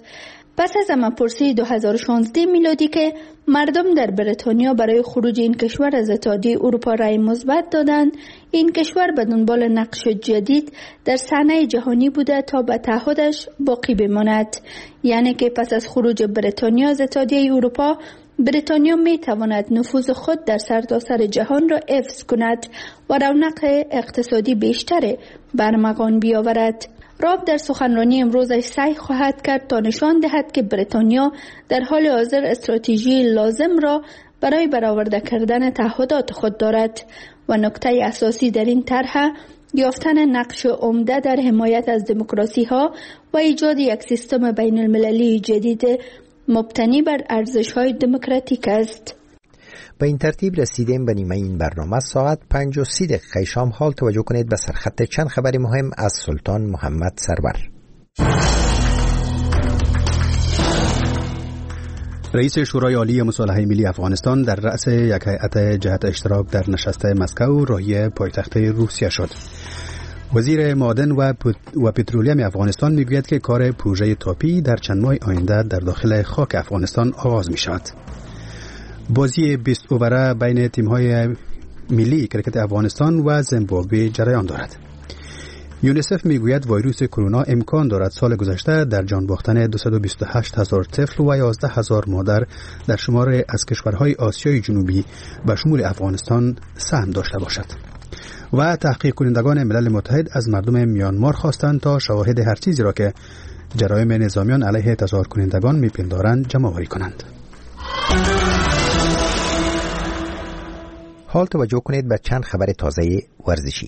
پس از امپرسی دو هزار و شانزده میلادی که مردم در بریتانیا برای خروج این کشور از اتحادیه اروپا رأی مثبت دادند، این کشور به دنبال نقش جدید در صحنه جهانی بوده تا به تعهدش باقی بماند. یعنی که پس از خروج بریتانیا از اتحادیه اروپا، بریتانیا می تواند نفوذ خود در سرتاسر جهان را حفظ کند و رونق اقتصادی بیشتر برمغان بیاورد. راب در سخنرانی امروزش سعی خواهد کرد تا نشان دهد که بریتانیا در حال حاضر استراتژی لازم را برای برآورده کردن تعهدات خود دارد و نکته اساسی در این طرح یافتن نقش عمده در حمایت از دموکراسی ها و ایجاد یک سیستم بین المللی جدید مبتنی بر ارزش های دموکراتیک است. به این ترتیب رسیدیم به نیمه این برنامه. ساعت پنج و سی دقیقه شام حال توجه کنید به سرخط چند خبر مهم از سلطان محمد سرور. رئیس شورای عالی مصالحه ملی افغانستان در رأس یک هیئت جهت اشتراک در نشست مسکو راهی پایتخت روسیه شد. وزیر معدن و و پترولیم افغانستان میگوید که کار پروژه تاپی در چند ماه آینده در داخل خاک افغانستان آغاز می شود. بازی بیست اووره بین تیم‌های ملی کرکت افغانستان و زیمبابوه جریان دارد. یونیسف میگوید ویروس کرونا امکان دارد سال گذشته در جان باختن دویست و بیست و هشت هزار طفل و یازده هزار مادر در شمار از کشورهای آسیای جنوبی به شمول افغانستان سهم داشته باشد. و تحقیق کنندگان ملل متحد از مردم میانمار خواستند تا شواهد هر چیزی را که جرایم نظامیان علیه تظاهر کنندگان میپندارند جمع‌آوری کنند. حال توجه کنید به چند خبر تازه ورزشی.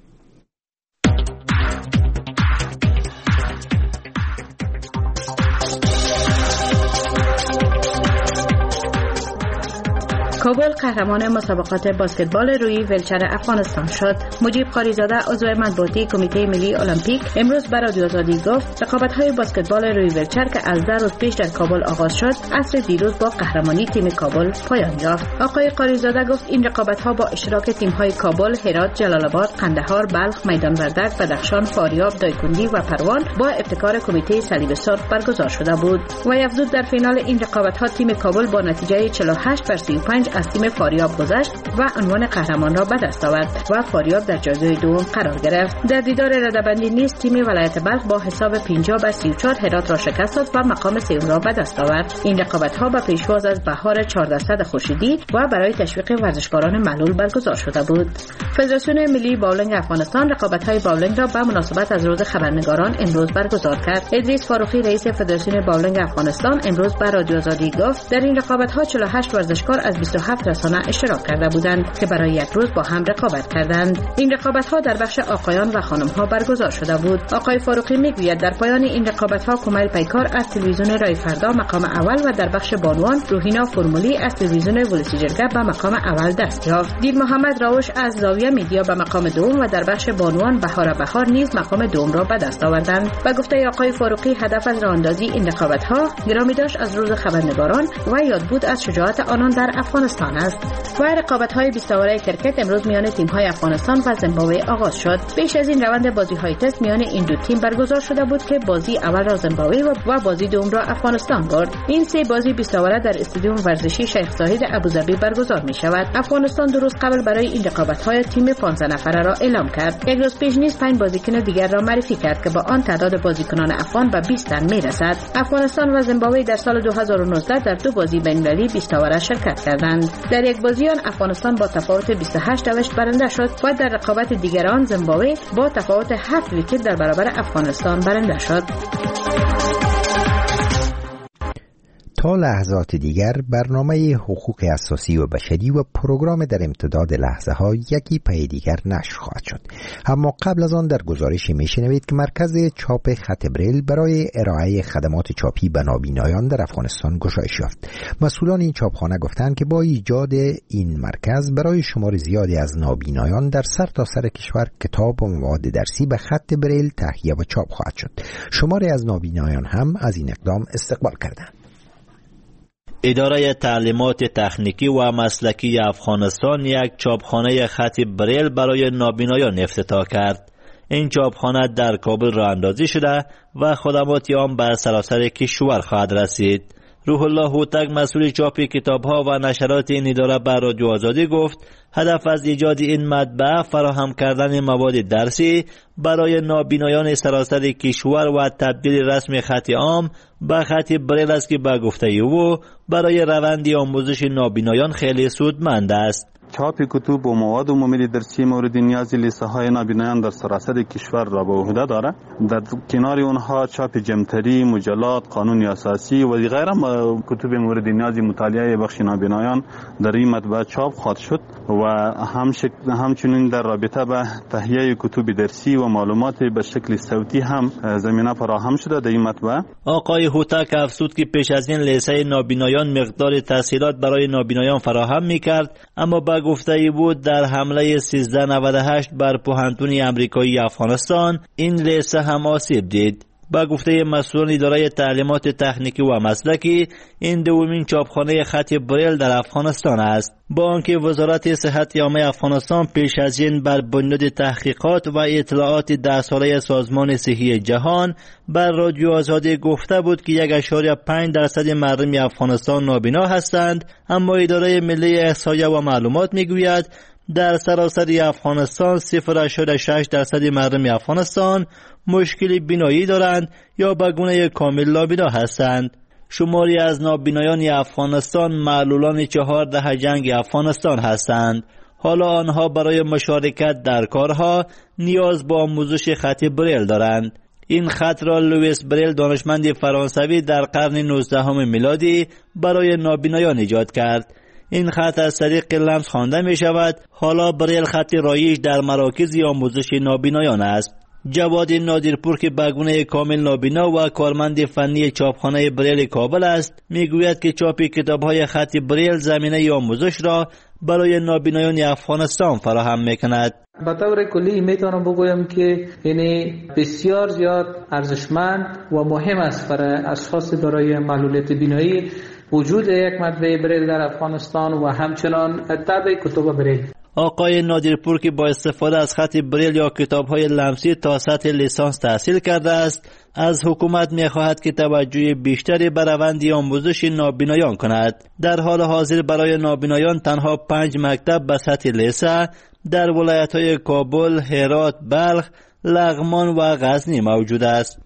کابل قهرمان مسابقات بسکتبال روی ویلچر افغانستان شد. مجیب قاریزاده عضو مطبوعاتی کمیته ملی المپیک امروز به رادیو آزادی گفت رقابت‌های بسکتبال روی ویلچر که از ده روز پیش در کابل آغاز شد عصر دیروز با قهرمانی تیم کابل پایان یافت. آقای قاریزاده گفت این رقابت‌ها با اشتراک تیم‌های کابل، هرات، جلال آباد، قندهار، بلخ، میدان وردک، بدخشان، فاریاب، دایکنڈی و پروان با ابتکار کمیته صلیب سرخ برگزار شده بود. و افزود در فینال این رقابت‌ها تیم کابل با نتیجه چهل و هشت بر سی و پنج از تیم فاریاب گذشت و عنوان قهرمان را به دست آورد و فاریاب در جایگاه دوم قرار گرفت. در دیدار رده‌بندی نیز تیم ولایت بلخ با حساب پنجاه بر سی و چهار هرات را شکست داد و مقام سوم را به دست آورد. این رقابت‌ها به پیشواز از بهار چهاردهصد خورشیدی و برای تشویق ورزشکاران معلول برگزار شده بود. فدراسیون ملی باولینگ افغانستان رقابت‌های باولینگ را به مناسبت از روز خبرنگاران امروز برگزار کرد. ادریس فاروقی رئیس فدراسیون باولینگ افغانستان امروز به رادیو آزادی گفت در این رقابت‌ها چهل و هشت ورزشکار از بیست و هفت رسانه اشتراک کرده بودند که برای یک روز با هم رقابت کردند. این رقابت‌ها در بخش آقایان و خانم‌ها برگزار شده بود. آقای فاروقی میگوید در پایان این رقابت‌ها کمیل پیکار از تلویزیون رای فردا مقام اول و در بخش بانوان روحینا فرمولی از تلویزیون ولسی جرگه به مقام اول دست یافت. دیر محمد راوش از زاویه میدیا به مقام دوم و در بخش بانوان بهار بهار نیز مقام دوم را به دست آوردند. و گفته آقای فاروقی هدف از راهاندازی این رقابت‌ها گرامی داشت از روز خبرنگاران و یاد بود از شجاعت آنان در افغانستان است. و رقابت‌های بیست اووره کرکت امروز میان تیم‌های افغانستان و زیمبابوه آغاز شد. پیش از این روند بازی‌های تست میان این دو تیم برگزار شده بود که بازی اول را زیمبابوه و بازی دوم را افغانستان برد. این سه بازی بیست اووره در استادیوم ورزشی شیخ زاید ابوظبی برگزار می‌شود. افغانستان دو روز قبل برای این رقابت‌های تیم پانزده نفره را اعلام کرد. یک روز پیش نیز پنج بازیکن دیگر را معرفی کرد که با آن تعداد بازیکنان افغان به بیست تن می‌رسد. افغانستان و زیمبابوه در سال دو هزار و نوزده در دو بازی بین‌المللی بیست اووره شرکت کردند. در یک بازی آن افغانستان با تفاوت بیست و هشت دوشت برنده شد و در رقابت دیگر آن زیمبابوه با تفاوت هفت ویکت در برابر افغانستان برنده شد. تا لحظات دیگر برنامه حقوق اساسی و بشری و پروگرام در امتداد لحظه ها یکی پی دیگر نشر خواهد شد. اما قبل از آن در گزارشی میشنوید که مرکز چاپ خط بریل برای ارائه خدمات چاپی به نابینایان در افغانستان گشایش یافت. مسئولان این چاپخانه گفتند که با ایجاد این مرکز برای شمار زیادی از نابینایان در سرتاسر سر کشور کتاب و مواد درسی به خط بریل تهیه و چاپ خواهد شد. شماری از نابینایان هم از این اقدام استقبال کردند. اداره تعلیمات تکنیکی و مسلکی افغانستان یک چاپخانه خط بریل برای نابینایان افتتاح کرد. این چاپخانه در کابل راه اندازی شده و خدمات آن بر سراسر کشور خواهد رسید. روح الله هوتک مسئول چاپ کتاب‌ها و نشرات این اداره بر رادیو آزادی گفت هدف از ایجاد این مطبعه فراهم کردن مواد درسی برای نابینایان سراسر کشور و تبدیل رسم خط عام به خط بریل است که به گفته او برای روند آموزش نابینایان خیلی سودمند است. چاپ کتب و مواد عمومی درسی مورد نیاز لیسه های نابینایان در سراسر کشور را به عهده دارد. در کنار اونها چاپ جمتری، مجلات، قانون اساسی و غیره کتب مورد نیاز مطالعه بخش نابینایان در این مطبعه چاپ خواهد شد و همچنین در رابطه به تهیه کتب درسی و معلومات به شکل صوتی هم زمینه فراهم شده در این مطبعه. آقای هوتک افزود که پیش از این لیسه نابینایان مقدار تسهیلات برای نابینایان فراهم می‌کرد، اما با گفته بود در حمله سیزده نود و هشت بر پوهنتون امریکایی افغانستان این لیسه هم آسیب دید. با گفته مسئولان اداره تعلیمات تکنیکی و مسلکی این دومین چاپخانه خط بریل در افغانستان است، با آنکه وزارت صحت عامه افغانستان پیش از این بر بنیاد تحقیقات و اطلاعات ده ساله سازمان صحی جهان بر رادیو آزادی گفته بود که یک ممیز پنج درصد مردم افغانستان نابینا هستند، اما اداره ملی احصایه و معلومات میگوید در سراسر افغانستان صفر ممیز شش درصد مردم افغانستان مشکل بینایی دارند یا به گونه کامل نابینا هستند. شماری از نابینایان افغانستان معلولان چهار دهه جنگ افغانستان هستند. حالا آنها برای مشارکت در کارها نیاز به آموزش خط بریل دارند. این خط را لوئیس بریل دانشمند فرانسوی در قرن نوزدهم میلادی برای نابینایان ایجاد کرد. این خط از طریق لمس خوانده می شود. حالا بریل خط رایج در مراکز آموزش نابینایان است. جواد نادرپور که به گونه کامل نابینا و کارمند فنی چاپخانه بریل کابل است میگوید که چاپ کتاب‌های خط بریل زمینه آموزش را برای نابینایان افغانستان فراهم میکند. به طور کلی میتونم بگویم که یعنی بسیار زیاد ارزشمند و مهم است برای اشخاص دارای معلولیت بینایی وجود یک مطبعه بریل در افغانستان و همچنان طبع کتب بریل. آقای نادرپور که با استفاده از خط بریل یا کتاب‌های لمسی تا سطح لیسانس تحصیل کرده است، از حکومت می‌خواهد که توجه بیشتری به روند آموزش نابینایان کند. در حال حاضر برای نابینایان تنها پنج مکتب به سطح لیسه در ولایت‌های کابل، هرات، بلخ، لغمان و غزنی موجود است.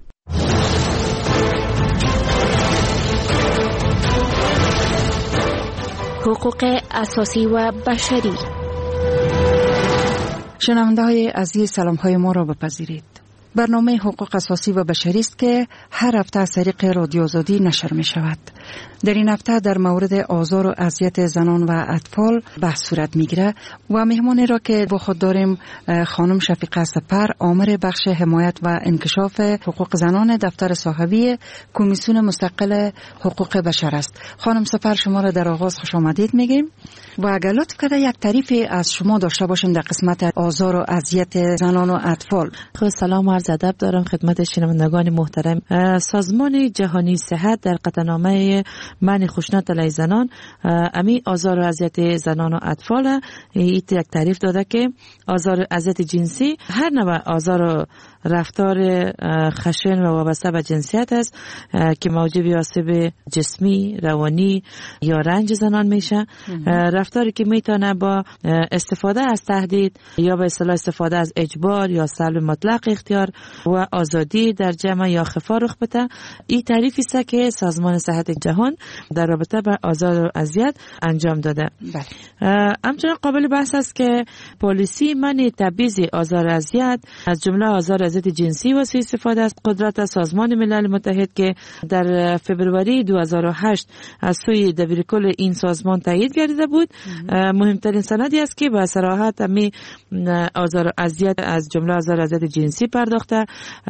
حقوق اساسی و بشری. شنونده های عزیز، سلام های ما را بپذیرید. برنامه حقوق اساسی و بشری است که هر هفته از طریق رادیو آزادی نشر می شود. در این هفته در مورد آزار و اذیت زنان و اطفال بحث صورت می گیره و مهمانی را که با خود داریم خانم شفیقه سپر، آمر بخش حمایت و انکشاف حقوق زنان دفتر صاحبی کمیسیون مستقل حقوق بشر است. خانم سپر، شما را در آغاز خوش آمدید میگیم و اگر لطف کرده یک تعریفی از شما داشته باشیم در قسمت آزار و اذیت زنان و اطفال. خب سلام و عرض ادب دارم خدمت شنوندگان محترم. سازمان جهانی صحت در قطعنامه منع خشونت علیه زنان امی آزار و اذیت زنان و اطفال این یک تعریف داده که آزار و اذیت جنسی هر نوع آزار و رفتار خشن و وابسته به جنسیت است که موجب آسیب جسمی، روانی یا رنج زنان میشه. رفتاری که میتونه با استفاده از تهدید یا به اصطلاح استفاده از اجبار یا سلب مطلق اختیار و آزادی در جمع یا خفا رخ بده. این تعریفی است که سازمان صحت جهان در رابطه با آزار و اذیت انجام داده. همچنین قابل بحث است که پالیسی منع تبعیض آزار و اذیت از جمله آزار و اذیت جنسی و سوء استفاده از قدرت از سازمان ملل متحد که در فبروری دو هزار و هشت از سوی دبیرکل این سازمان تایید گردیده بود. مهمترین سندی است که با صراحت می آزار و اذیت از جمله آزار و اذیت جنسی پرداخت پرداخته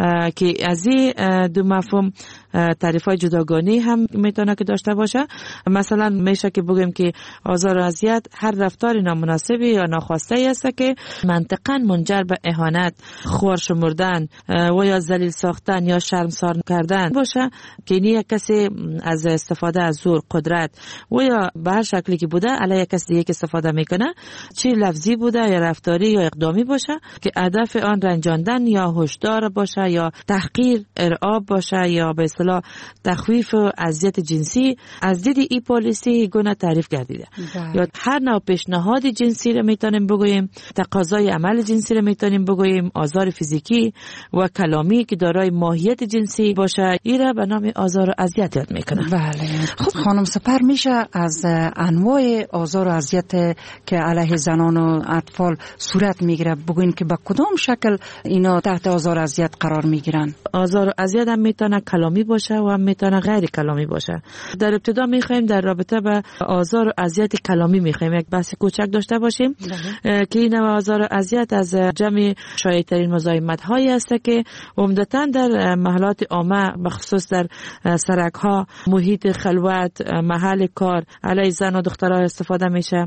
که از این دو مفهوم تعریف های جداگانه هم میتونه که داشته باشه. مثلا میشه که بگیم که آزار و اذیت هر رفتار نامناسبی یا ناخواسته است که منطقاً منجر به اهانت، خوار شمردن و یا ذلیل ساختن یا شرمسار کردن باشه که این کسی از استفاده از زور، قدرت و یا به هر شکلی که بوده علیه کسی دیگه استفاده میکنه، چه لفظی بوده یا رفتاری یا اقدامی باشه که هدف آن رنجاندن یا هشدار باشه یا تحقیر، ارعاب باشه یا به اصطلاح تخویف و اذیت جنسی. از دید ای پالیسی گونه تعریف گردیده. یا هر نوع پیشنهاد جنسی رو میتونیم بگوییم، تقاضای عمل جنسی رو میتونیم بگوییم، آزار فیزیکی و کلامی که دارای ماهیت جنسی باشه، این را به نام آزار و اذیت یاد میکنه. بله. خب خانم سپر، میشه از انواع آزار و اذیت که علیه زنان و اطفال صورت میگیره بگوین که به کدام شکل اینا تحت آزار و اذیت قرار میگیرن؟ آزار و اذیت هم میتونه کلامی باشه و هم میتونه غیر کلامی باشه. در ابتدا میخوایم در رابطه با آزار و اذیت کلامی میخوایم یک بحث کوچک داشته باشیم که این آزار و اذیت از جمع شایع‌ترین مزاحمت هایی است که عمدتاً در محلات عامه، بخصوص در سرک ها، محیط خلوت، محل کار علیه زن و دختران استفاده میشه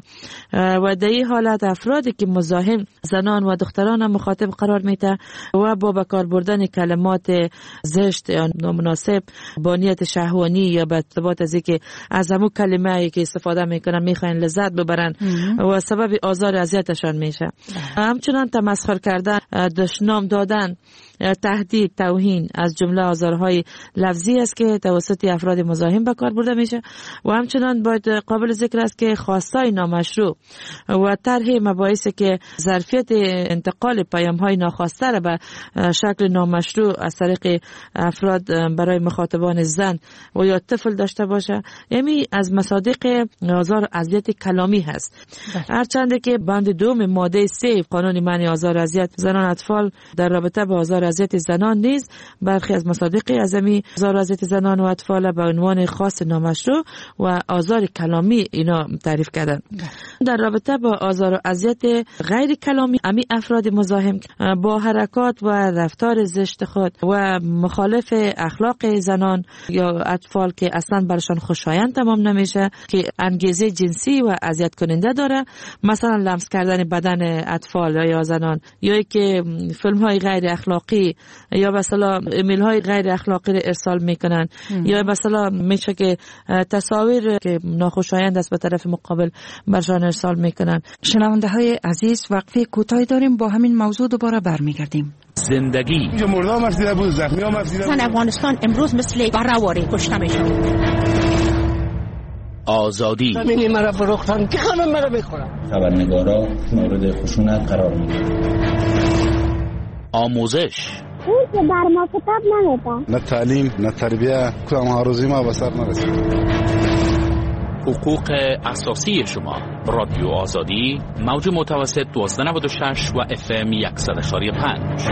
و در این حالت افرادی که مزاحم زنان و دختران مخاطب قرار میده و با به کار بردن کلمات زشت یا نامناسب با نیت شهوانی یا به ارتباط از اینکه از همون کلمه‌ای که استفاده میکنن میخواین لذت ببرن و سبب آزار اذیتشان میشه. همچنان تمسخر کردن، دشنام دادن، تهدید، توهین از جمله آزارهای لفظی است که توسط افراد مزاحم به کار برده میشه و همچنان باید قابل ذکر است که خواستای نامشروع و طرح مباحثی که ظرفیت انتقال پیام‌های ناخواسته را به شکل نامشروع از طریق افراد برای مخاطبان زن و یا طفل داشته باشه، یعنی از مصادیق آزار و اذیت کلامی هست. هرچند که بند دوم ماده سه قانون منع آزار و اذیت زنان و اطفال در رابطه با آزار و اذیت زنان نیز برخی از مصادیق ازمی آزار و اذیت زنان و اطفال به عنوان خاص نامشروع و آزار کلامی اینا تعریف کردن. در رابطه با آزار و اذیت غیر کلامی، امی افراد مزاحم با حرکات و رفتار زشت خود و مخالف اخلاق زنان یا اطفال که اصلا برشان خوشایند تمام نمیشه، که انگیزه جنسی و اذیت کننده داره، مثلا لمس کردن بدن اطفال یا زنان، یا که فیلم های غیر اخلاقی یا مثلا ایمیل های غیر اخلاقی را ارسال میکنن ام. یا مثلا میشه که تصاویر که ناخوشایند است به طرف مقابل برشان ارسال میکنن. شنونده های عزیز، وقفه کوتاهی داریم، با همین موضوع دوباره برمیگردیم. زندگی اینجا مرده هم افزیده بود، زخمی هم افزیده بود. افغانستان امروز مثل برهواری کشته میشه. آزادی زمینی مرا فروختن که خانم مرا بخورم. خبرنگارا مورد خشونت قرار میگیرن. آموزش اون که بر ما کتاب نمیدن، نه تعلیم نه تربیه، کدام هاروزی ما به سر نرسید. حقوق اساسی شما. رادیو آزادی، موج متوسط دوازده نود و شش و اف ام صد و پنج.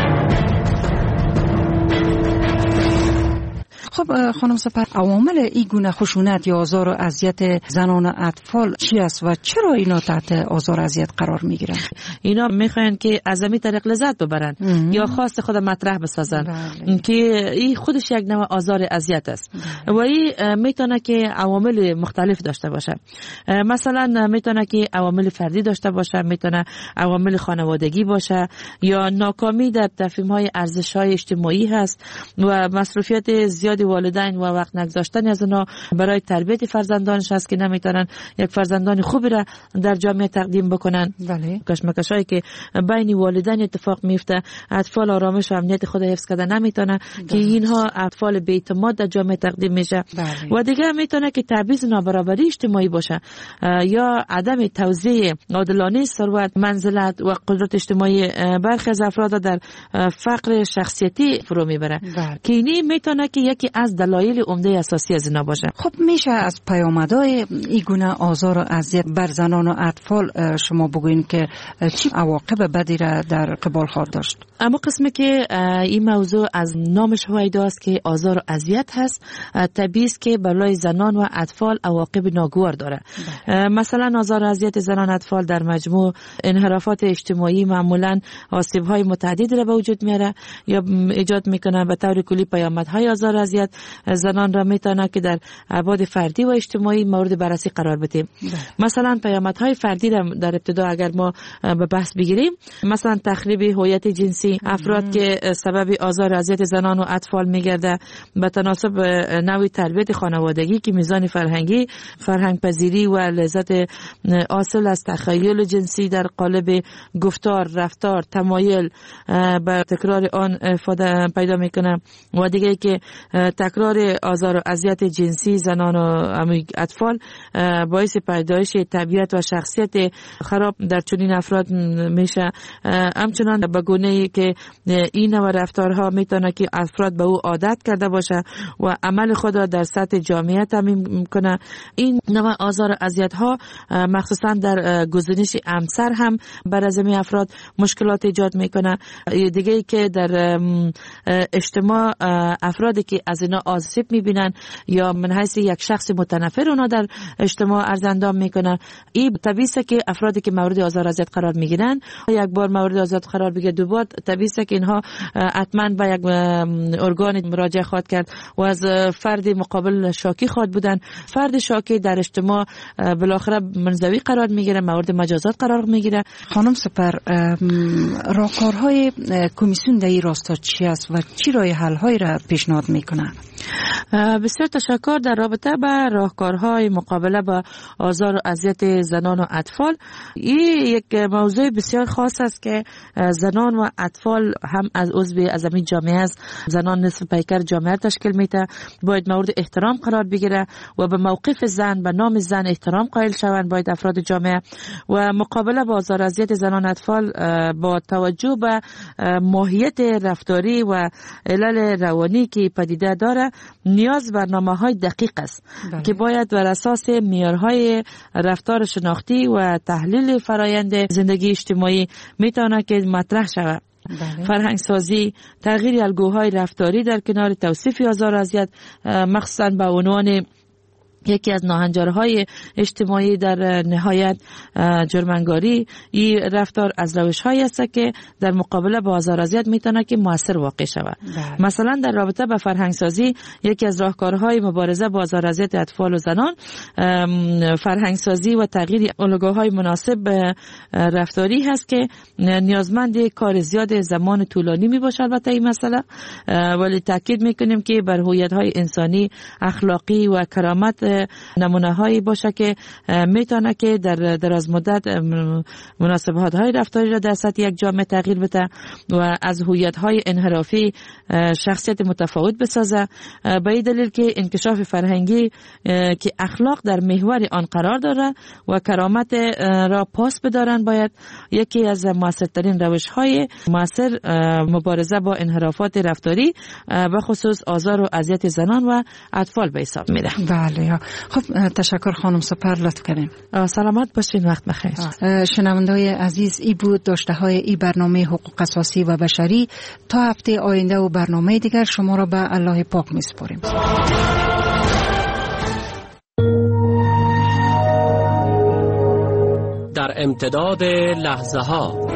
خب خانم سپر، عوامل این گونه خشونت یا آزار و اذیت زنان و اطفال چی است و چرا اینا تحت آزار و اذیت قرار میگیرن؟ اینا میخواین که از همین طریق لذت ببرن ام. یا خواست خود مطرح بسازن، بله. که این خودش یک نوع آزار اذیت است، بله. و این میتونه که عوامل مختلف داشته باشه. مثلا میتونه که عوامل فردی داشته باشه، میتونه عوامل خانوادگی باشه، یا ناکامی در تفهیم‌های ارزش‌های اجتماعی هست و مصروفیت زیاد والدین و وقت نگذاشتن از اونا برای تربیت فرزندانش هست که نمیتونن یک فرزندان خوبی را در جامعه تقدیم بکنن. بله. کشمکشایی که بین والدین اتفاق میفته، اطفال آرامش و امنیت خود حفظ کردن نمیتونه، که اینها اطفال بی‌اعتماد در جامعه تقدیم میشه. بله. و دیگه میتونه که تبعیض نابرابری اجتماعی باشه یا عدم توزیع عادلانه ثروت، منزلت و قدرت اجتماعی برخی از افراد در فقر شخصیتی فرو میبره. بله. که اینی میتونه که یکی از دلایل عمده اساسی از اینا باشه. خب میشه از پیامدهای این گونه آزار و اذیت بر زنان و اطفال شما بگوین که چی عواقب بدی را در قبال خواهد داشت؟ اما قسمی که این موضوع از نامش هویدا است که آزار و اذیت هست، طبیعی است که برای زنان و اطفال عواقب ناگوار داره. بله. مثلا آزار و اذیت زنان و اطفال در مجموع انحرافات اجتماعی معمولا آسیب‌های متعددی را به وجود میاره یا ایجاد میکنه. به طور کلی پیامدهای آزار و اذیت زنان را میتونه که در ابعاد فردی و اجتماعی مورد بررسی قرار بدیم. بله. مثلا پیامدهای فردی را در ابتدا اگر ما به بحث بگیریم، مثلا تخریب هویت جنسی، افراد که سبب آزار و اذیت زنان و اطفال میگرده به تناسب نوع تربیت خانوادگی که میزان فرهنگی، فرهنگ پذیری و لذت حاصل از تخیل جنسی در قالب گفتار، رفتار، تمایل به تکرار آن افاده پیدا میکنه و دیگه که تکرار آزار و اذیت جنسی زنان و اطفال باعث پیدایش طبیعت و شخصیت خراب در چنین افراد میشه. همچنان به گونه‌ای که این نوع رفتارها میتونه که افراد به او عادت کرده باشه و عمل خود را در سطح جامعه تامین کنه. این نوع آزار و اذیت‌ها مخصوصا در گزینش همسر هم برای زمین افراد مشکلات ایجاد میکنه. دیگه که در اجتماع افرادی که از اینا آسیب میبینن یا من حیث یک شخص متنفر اونا در اجتماع ارز اندام میکنن، این طبیعی است که افرادی که مورد آزار و اذیت قرار میگیرن یک بار مورد آزار قرار بگیره، دو بار طبیعی است که اینها حتما به یک ارگان مراجعه خواهد کرد و از فرد مقابل شاکی خواهد بودن. فرد شاکی در اجتماع بالاخره منزوی قرار میگیره، مورد مجازات قرار میگیره. خانم سپر، راهکارهای کمیسیون در این راستا چی است و چی راه حل‌هایی را پیشنهاد میکنه؟ بسیار تشکر. در رابطه با راهکارهای مقابله با آزار و اذیت زنان و اطفال، این یک موضوع بسیار خاص است که زنان و اطفال هم از عضو از این جامعه است. زنان نصف پیکر جامعه تشکیل میده، باید مورد احترام قرار بگیره و به موقف زن، به نام زن احترام قائل شوند باید افراد جامعه. و مقابله با آزار و اذیت زنان و اطفال با توجه به ماهیت رفتاری و علل روانی که پدیده داره نیاز برنامه‌های دقیق است. بله. که باید بر اساس معیارهای رفتار شناختی و تحلیل فرایند زندگی اجتماعی میتونه که مطرح شود. بله. فرهنگ سازی، تغییر الگوهای رفتاری در کنار توصیف آزار و اذیت، مخصوصا به عنوان یکی از ناهنجارهای اجتماعی در نهایت جرم‌انگاری، این رفتار از روش‌هایی است که در مقابله با آزار و اذیت میتونه که موثر واقع شود. بله. مثلا در رابطه با فرهنگ سازی، یکی از راهکارهای مبارزه با آزار و اذیت اطفال و زنان فرهنگ سازی و تغییر الگوهای مناسب رفتاری هست که نیازمند کار زیاد زمان طولانی میباشه. البته این مسئله ولی تاکید میکنیم که بر هویت‌های انسانی، اخلاقی و کرامت نمونه هایی باشه که میتونه که در دراز مدت مناسبات های رفتاری را در سطح یک جامعه تغییر بده و از هویت های انحرافی شخصیت متفاوت بسازه. به این دلیل که انکشاف فرهنگی که اخلاق در محور آن قرار داره و کرامت را پاس بدارن باید یکی از موثرترین روش های موثر مبارزه با انحرافات رفتاری به خصوص آزار و اذیت زنان و اطفال به حساب میره. بله. خب تشکر خانم سپر، لطف کردین. سلامت باشین، وقت بخیر. شنونده‌های عزیز، ای بود داشته های ای برنامه حقوق اساسی و بشری. تا هفته آینده و برنامه دیگر شما را به الله پاک میسپاریم. در امتداد لحظه ها،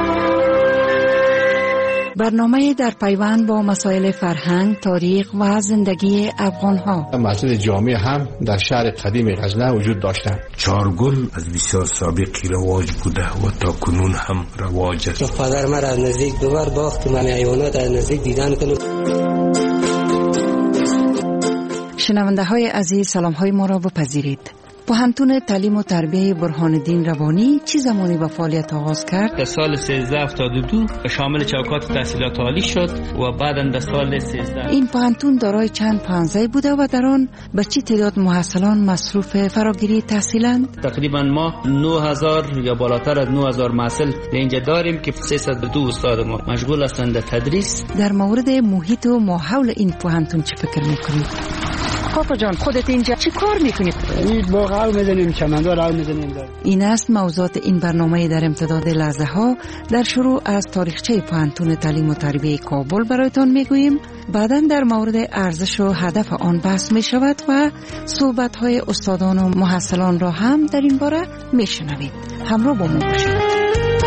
برنامه در پیوند با مسائل فرهنگ، تاریخ و زندگی افغان ها. مسجد جامع هم در شهر قدیم غزنه وجود داشتند. چارگل از بسیار سابقی رواج بوده و تا کنون هم رواج است. پدر من از نزدیک دوبار باخت من حیوانات از نزدیک دیدن کنم. شنونده های عزیز، سلام های ما را بپذیرید. پوهنتون تعلیم و تربیه برهان الدین روانی چه زمانی به فعالیت آغاز کرد؟ در سال سیزده هفتاد و دو شامل چوکات تحصیلات عالی شد و بعداً در سال سیزده این پوهنتون دارای چند پانزه بوده و در آن به چه تعداد محصلان مصروف فراگیری تحصیلند؟ تقریبا ما نه هزار یا بالاتر از نه هزار محصل اینجا داریم که سیصد و دو استاد ما مشغول هستند در تدریس. در مورد محیط و ماحول این پوهنتون چه فکر میکنید؟ پاپا جان خودت اینجا چی کار میکنید؟ این باغ میزنیم، چمندار میزنیم. این است موضوعات این برنامه در امتداد لحظه ها. در شروع از تاریخچه پوهنتون تعلیم و تربیه کابل برایتان میگوییم، بعداً در مورد ارزش و هدف آن بحث می شود و صحبت های استادان و محصلان را هم در این باره می شنوید. همراه با ما باشید.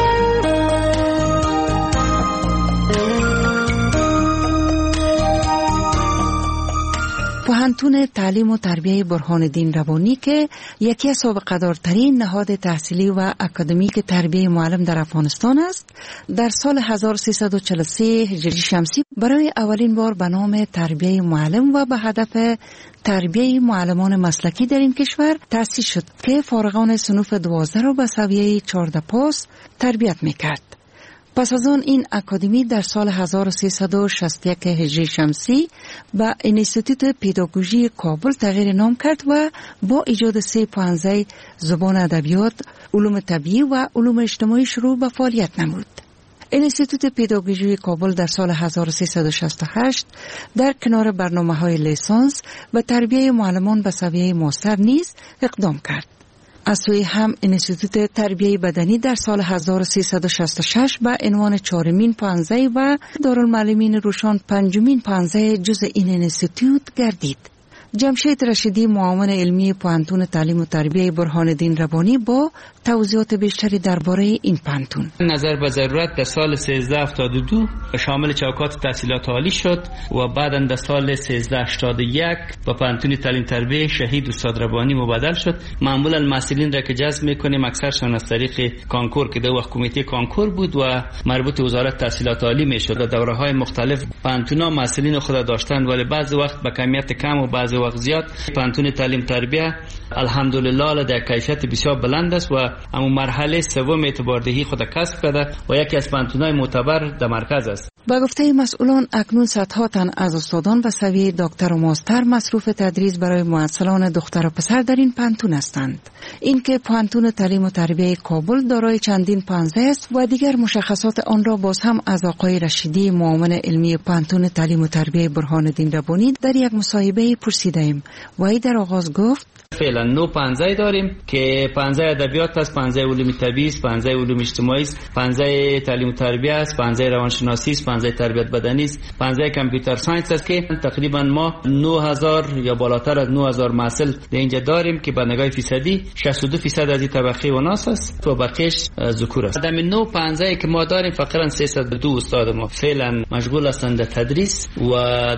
پوهنتون تعلیم و تربیه برهان الدین روانی که یکی از سابقه‌دارترین نهاد تحصیلی و اکادمیک تربیه معلم در افغانستان است، در سال هزار و سیصد و چهل و سه هجری شمسی برای اولین بار به نام تربیه معلم و به هدف تربیه معلمان مسلکی در این کشور تأسیس شد که فارغان صنوف دوازده را به سویه چهارده پاس تربیت می‌کرد. پس از آن این اکادمی در سال هزار و سیصد و شصت و یک هجری شمسی به انستیتوت پداگوژی کابل تغییر نام کرد و با ایجاد سه پانزه زبان ادبیات، علوم طبیعی و علوم اجتماعی شروع به فعالیت نمود. انستیتوت پداگوژی کابل در سال هزار و سیصد و شصت و هشت در کنار برنامه‌های لیسانس و تربیه معلمان به سویه ماستر نیز اقدام کرد. از سوی هم انستیتوت تربیه بدنی در سال هزار و سیصد و شصت و شش به عنوان چهارمین پانزه و دارالمعلمین روشان پنجمین پانزه جزء این انستیتوت گردید. جمشید رشیدی معاون علمی پوهنتون تعلیم و تربیه برهان الدین روانی با توضیحات بیشتری درباره این پوهنتون. نظر به ضرورت در سال سیزده هفتاد و دو شامل چوکات تحصیلات عالی شد و بعداً در سال سیزده هشتاد و یک به پوهنتون تعلیم تربیه شهید استاد روانی مبادل شد. معمولا محصلین را که جذب میکنیم اکثرشان از طریق کانکور که در وقت کمیته کانکور بود و مربوط وزارت تحصیلات عالی میشد. در دوره‌های مختلف پوهنتون‌ها محصلین خود داشتند ولی بعضی وقت به کمیت کم و بعضی وقت زیاد. پوهنتون تعلیم تربیه الحمدلله در کیفیت بسیار بلند است و اما مرحله سوم اعتباردهی خود کسب کرده و یکی از پوهنتون‌های معتبر در مرکز است. با گفته مسئولان اکنون صدها تن از استادان و سویه دکتر و ماستر مصروف تدریس برای محصلان دختر و پسر در این پوهنتون هستند. اینکه پوهنتون تعلیم و تربیه کابل دارای چندین پانزه است و دیگر مشخصات آن را باز هم از آقای رشیدی معاون علمی پوهنتون تعلیم و تربیه برهان الدین روانی در یک مصاحبه پرسیدیم و ای در آغاز گفت فعلا نو پانزه داریم که پانزه ادبیات است، پانزه علوم طبیعی است، پانزه علوم اجتماعی است، پانزه تعلیم و تربیت است، پانزه روانشناسی است، پانزه تربیت بدنی است، پانزه کامپیوتر ساینس است که تقریبا ما نه هزار یا بالاتر از نه هزار محصل اینجا داریم که به نگاه فیصدی شصت و دو درصد از این طبقه و ناس است و بقیش ذکور است. در نو پانزه که ما داریم فقط سیصد و دو استاد ما فعلا مشغول هستند در تدریس و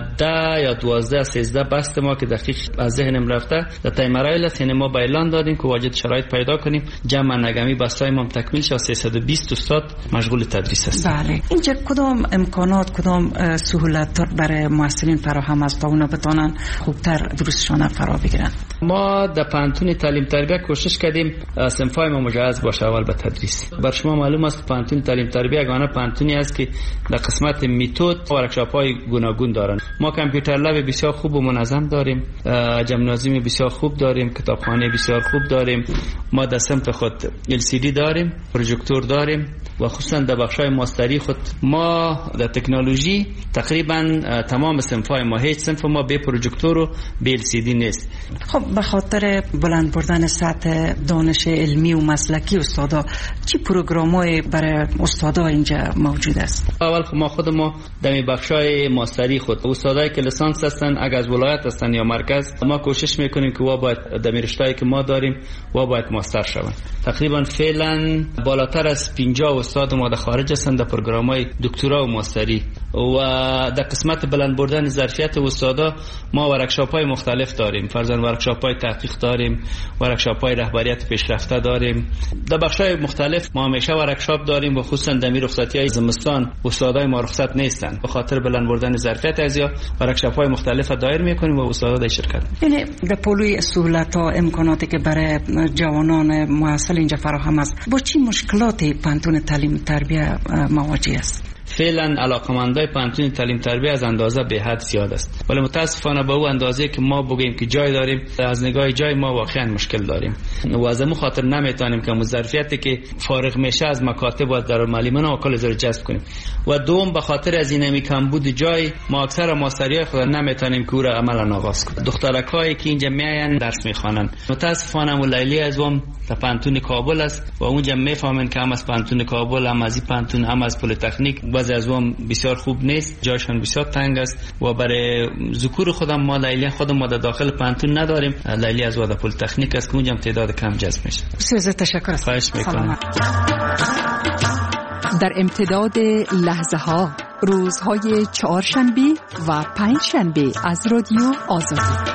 ده یا دوازده سیزده بست ما که دقیق از ذهنم رفته در تایم رایل است. یعنی ما با اعلان دادیم که واجد شرایط پیدا کنیم جمع نگمی بستای ما تکمیل شد. سیصد و بیست استاد مشغول تدریس است. بله. اینجا کدام امکانات کدام سهولت برای محصلین فراهم است تا اونا بتونن خوبتر دروسشون فرا بگیرن؟ ما در پوهنتون تعلیم تربیه کوشش کردیم صنفای ما مجهز باشه اول به تدریس. بر شما معلوم است پوهنتون تعلیم تربیه یگانه پوهنتونی است که در قسمت میتود ورکشاپ‌های گوناگون دارن. ما کامپیوتر لب بسیار خوب و منظم داریم، جمنازیوم بسیار خوب داریم، کتابخانه بسیار خوب داریم. ما در صنف خود ال سی دی داریم، پروژکتور داریم و خصوصا در بخشای ماستری خود ما در تکنولوژی تقریبا تمام صنفای ما هیچ صنف ما به پروژکتور و به ال سی دی نیست. خب به خاطر بلند بردن سطح دانش علمی و مسلکی استادا چی پروگرام‌های برای استادا اینجا موجود است؟ اول ما خود ما در بخشای ماستری خود استادایی که لیسانس هستن اگر از ولایت هستن یا مرکز ما کوشش میکنیم که وا باید در رشته‌ای که ما داریم وا باید ماستر شوند. تقریبا فعلا بالاتر از پنجاه استاد ما در خارج هستند در پروگرام‌های دکترا و ماستری و در قسمت بلند بردن ظرفیت استادا ما ورکشاپ‌های مختلف داریم. فرضاً ورکشاپ‌های تحقیق داریم، ورکشاپ‌های رهبریت پیشرفته داریم. در بخش‌های مختلف ما همیشه ورکشاپ داریم و خصوصاً در رخصتی‌های زمستان استادای ما رخصت نیستند. به خاطر بلند بردن ظرفیت ازیا ورکشاپ‌های مختلف دایر می‌کنیم و استادا در شرکت. یعنی در پلوی سهولت‌ها امکاناتی که برای جوانان محصل اینجا فراهم است، با چی مشکلاتی پانتون تعلیم تربیت مواجه است؟ فعلا علاقمندای پانتون تعلیم تربیت از اندازه به حد زیاد است، ولی متاسفانه به او اندازه که ما بگیم که جای داریم، از نگاه جای ما واقعا مشکل داریم و از همون خاطر نمیتونیم که ظرفیتی که فارغ میشه از مکاتب و دارالمعلمین و کل زر جذب کنیم. و دوم به خاطر از این کمبود جای ما اکثر ماستریای خود نمیتونیم که او را عملا آغاز کنیم. دخترکایی که اینجا میاین درس میخوانن متاسفانه و لیلی از اون تا پانتون کابل است و اونجا میفهمن که هم از پانتون کابل هم از پانتون هم از پلی‌تکنیک بعضی از اون بسیار خوب نیست، جایشان بسیار تنگ است و برای ذکور خودم ما لیلی خودم ما در داخل پانتون نداریم. لیلی از ودا پلی‌تکنیک است که اونجا تعداد کم جذب میشه. بسیار تشکر. خواهش میکنم. در امتداد لحظه ها روزهای چهارشنبه و پنجشنبه از رادیو آزادی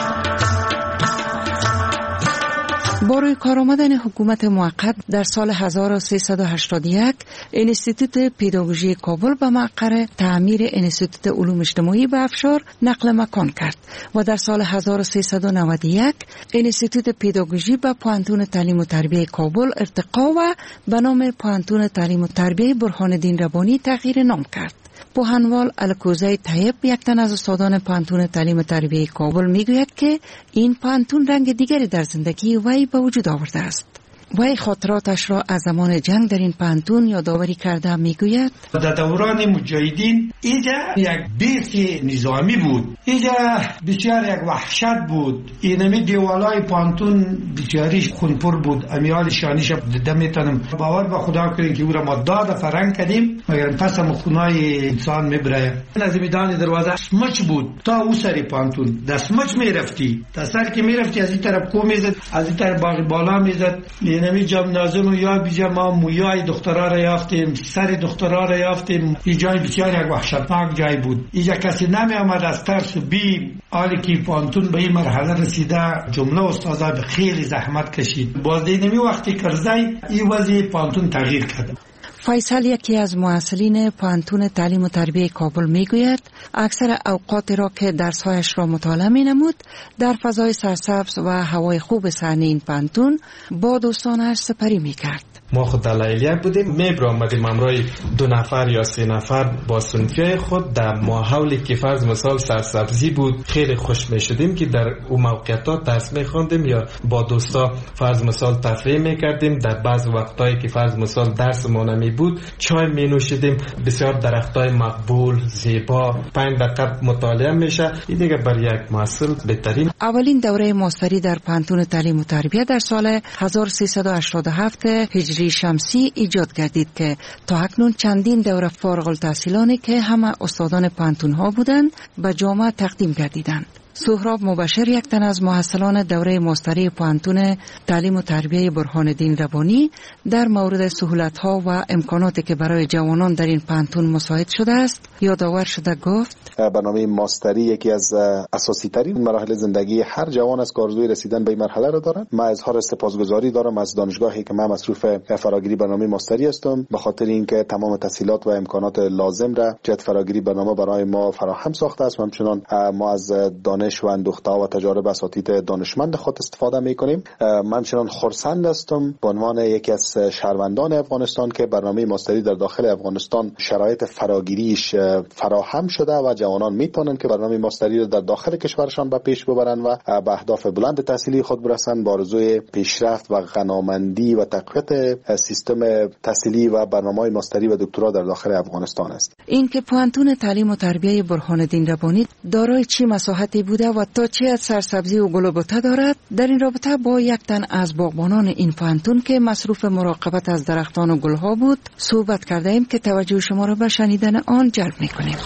با روی کار آمدن حکومت موقت در سال هزار و سیصد و هشتاد و یک انستیتوت پداگوژی کابل به مقر تعمیر انستیتوت علوم اجتماعی به افشار نقل مکان کرد و در سال هزار و سیصد و نود و یک انستیتوت پداگوژی به پوانتون تعلیم و تربیت کابل ارتقا و به نام پوانتون تعلیم و تربیت برهان الدین ربانی تغییر نام کرد. پوهنوال الکوزه طیب یک تن از استادان پانتون تعلیم و تربیت کابل میگوید که این پانتون رنگ دیگری در زندگی وی به وجود آورده است. وی خاطراتش را از زمان جنگ در این پانتون یادآوری کرده میگوید در دوران مجاهدین اینجا یک بیت نظامی بود، اینجا بسیار یک وحشت بود، اینمی دیوالای پانتون بسیاریش خونپر بود، امیال شانیش دیده میتونم باور به خدا کنیم که او را ما داد فرنگ کردیم مگر پس هم خونای انسان میبره. از میدان دروازه سمچ بود تا او سری پانتون در سمچ میرفتی، در سر که میرفتی از این طرف کو میزد از این طرف باقی بالا میزد. اینمی جمنازم و یا بیجا ما مویای دخترها را یافتیم، سر دخترها را یافتیم. این جای بسیار یک وحشتناک جای بود. اینجا کسی نمی آمد از ترس و بیم حالی که پانتون به این مرحله رسیده جمله استادا به خیلی زحمت کشید. باز اینمی وقتی کرزای این وضعی پانتون تغییر کرد. فیصل یکی از محصلین پانتون تعلیم و تربیت کابل میگوید اکثر اوقات را که درسهایش را مطالعه می نمود در فضای سرسبز و هوای خوب صحنه این پانتون با دوستانش سپری می کرد. ما خود در لیلیک بودیم، میبر آمدیم امرای دو نفر یا سه نفر با صنفیای خود در ماحولی که فرض مثال سرسبزی بود خیلی خوش می شدیم که در اون موقعیت درس می خواندیم یا با دوستا فرض مثال تفریح می کردیم. در بعض وقتایی که فرض مثال درس ما نمی بود چای می نوشیدیم. بسیار درختای مقبول زیبا پنج دقیقه مطالعه میشه. این دیگه برای یک محصل بهترین. اولین دوره ماستری در پانتون تعلیم و تربیت در سال هزار و سیصد و هشتاد و هفت هجری شمسی ایجاد گردید که تا اکنون چندین دوره فارغ التحصیلانی که همه استادان پانتون ها بودند به جامعه تقدیم گردیدند. سهراب مبشر یک تن از محصلان دوره ماستری پوانتون تعلیم و تربیت برهان الدین ربانی در مورد سهولت ها و امکاناتی که برای جوانان در این پوانتون مساعد شده است یادآور شده گفت برنامه ماستری یکی از اساسی ترین مراحل زندگی هر جوان است که آرزوی رسیدن به این مرحله را دارد. من اظهار سپاسگزاری دارم از دانشگاهی که من مصروف فراگیری برنامه ماستری هستم به خاطر اینکه تمام تسهیلات و امکانات لازم را جهت فراگیری برنامه برای ما فراهم ساخته است. همچنان ما از دانش و اندوخته‌ها و تجارب اساتید دانشمند خود استفاده می‌کنیم. من همچنان خرسند هستم به عنوان یکی از شهروندان افغانستان که برنامه ماستری در داخل افغانستان شرایط فراگیریش فراهم شده و جوانان میتونن که برنامه ماستری را در داخل کشورشان به پیش ببرن و به اهداف بلند تحصیلی خود برسن با آرزوی پیشرفت و غنامندی و تقویت سیستم تحصیلی و برنامه‌های ماستری و دکترا در داخل افغانستان است. این که پوانتون تعلیم و تربیت برهان الدین ربانی دارای چه مساحتی بوده و تا چه از سرسبزی و گل و بوته دارد در این رابطه با یک تن از باغبانان این پوانتون که مصروف مراقبت از درختان و گلها بود صحبت کرده ایم که توجه شما را به شنیدن آن جلب می‌کنیم.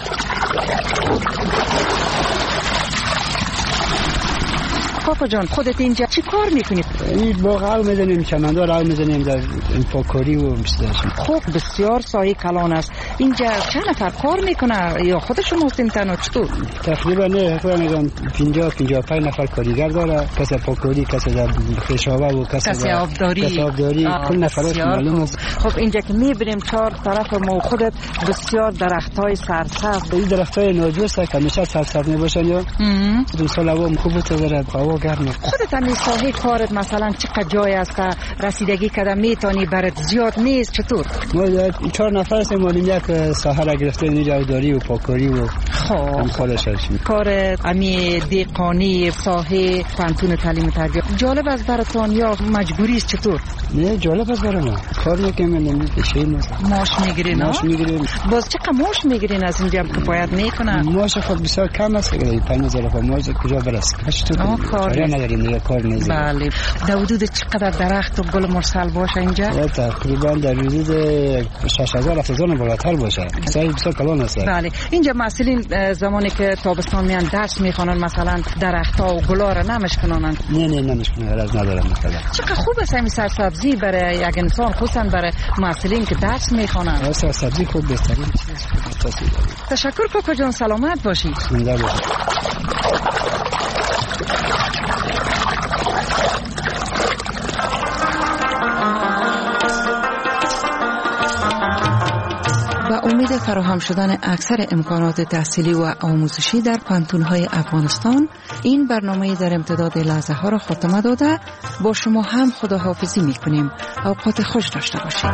کاکا جان خودت اینجا چی کار میکنید؟ این باغ رو میزنیم، چمندار رو میزنیم در این پاکاری و مستشم. خب بسیار سایه کلان است. اینجا چند نفر کار میکنه یا خودشون هستین تنها چطور؟ تقریبا نه خودم میگم پنجاه پنجاه و پنج نفر کارگر داره، کسی پاکاری، کسی در خشابه و کسی کسی آبداری، کسی آبداری کل نفرات معلوم است. خب اینجا که میبینیم چهار طرف ما خودت بسیار درختای سرسبز، این درختای ناجوسه که همیشه سرسبز میباشن یا دو سال هوا خوب تو داره، هوا گرمه. خودت همین ساحه کارت مثلا چقدر جای است رسیدگی کردن میتونی برات زیاد نیست چطور؟ ما چهار نفر هستیم، مالیم یک ساحه را گرفتیم اینجا آبداری و پاکاری و خب کارش هستیم. کار امی دیقانی ساحه پانتون تعلیم تربیت جالب است براتون یا مجبوری است چطور؟ نه جالب است برام، کار میکنم نمیکشیم، ماش میگیرین؟ ماش میگیریم. باز چقدر ماش میگیرین از اینجا که باید میکنن؟ ماش خب بسیار کم است، پنج هزار تا ماش کجا برسه؟ چطور کار نداریم دیگه، کار نیست. بله. در حدود چقدر درخت و گل مرسل باشه اینجا؟ تقریبا در حدود شش هزار هفت هزار بالاتر باشه. سایه بسیار کلان است. بله. اینجا مسئولین زمانی که تابستان میان درس میخوانن مثلا درخت‌ها و گلا را نمیشکنن؟ نه نه نمیشکنن، از ندارم مثلا. چقدر خوب است این سرسبزی برای یک انسان، خصوصا برای مسئولین که درس میخوانن. سرسبزی خوب بهترین چیز. تشکر کاکا جان، سلامت باشی. زنده باشی. با امید فراهم شدن اکثر امکانات تحصیلی و آموزشی در پانتون‌های افغانستان، این برنامه در امتداد لحظه ها را خاتمه داده با شما هم خداحافظی می‌کنیم. اوقات خوش داشته باشید.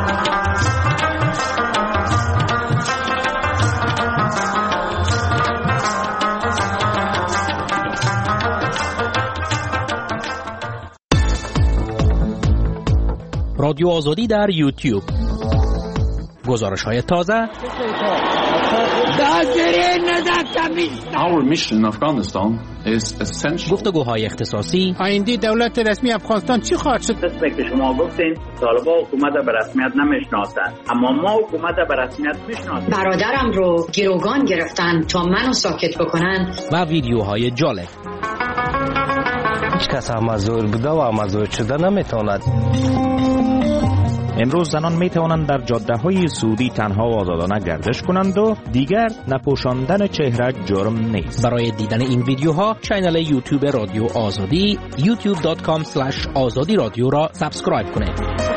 رادیو آزادی در یوتیوب، گزارش های تازه، Our mission in Afghanistan is essential. گفتگوهای اختصاصی، آینده دولت رسمی افغانستان چی خواهد شد؟ دسته که شما گفتین طالبان حکومت به رسمیت نمیشناسند، اما ما حکومت به رسمیت میشناسیم. برادرم رو گروگان گرفتن تا منو ساکت بکنن. و ویدیوهای جالب. هیچ کس مزور بوده و مزور شده نمیتواند. امروز زنان می توانند در جاده های سعودی تنها و آزادانه گردش کنند و دیگر نپوشاندن چهره جرم نیست. برای دیدن این ویدیوها کانال یوتیوب رادیو آزادی یوتیوب دات کام اسلش آزادی رادیو را سابسکرایب کنید.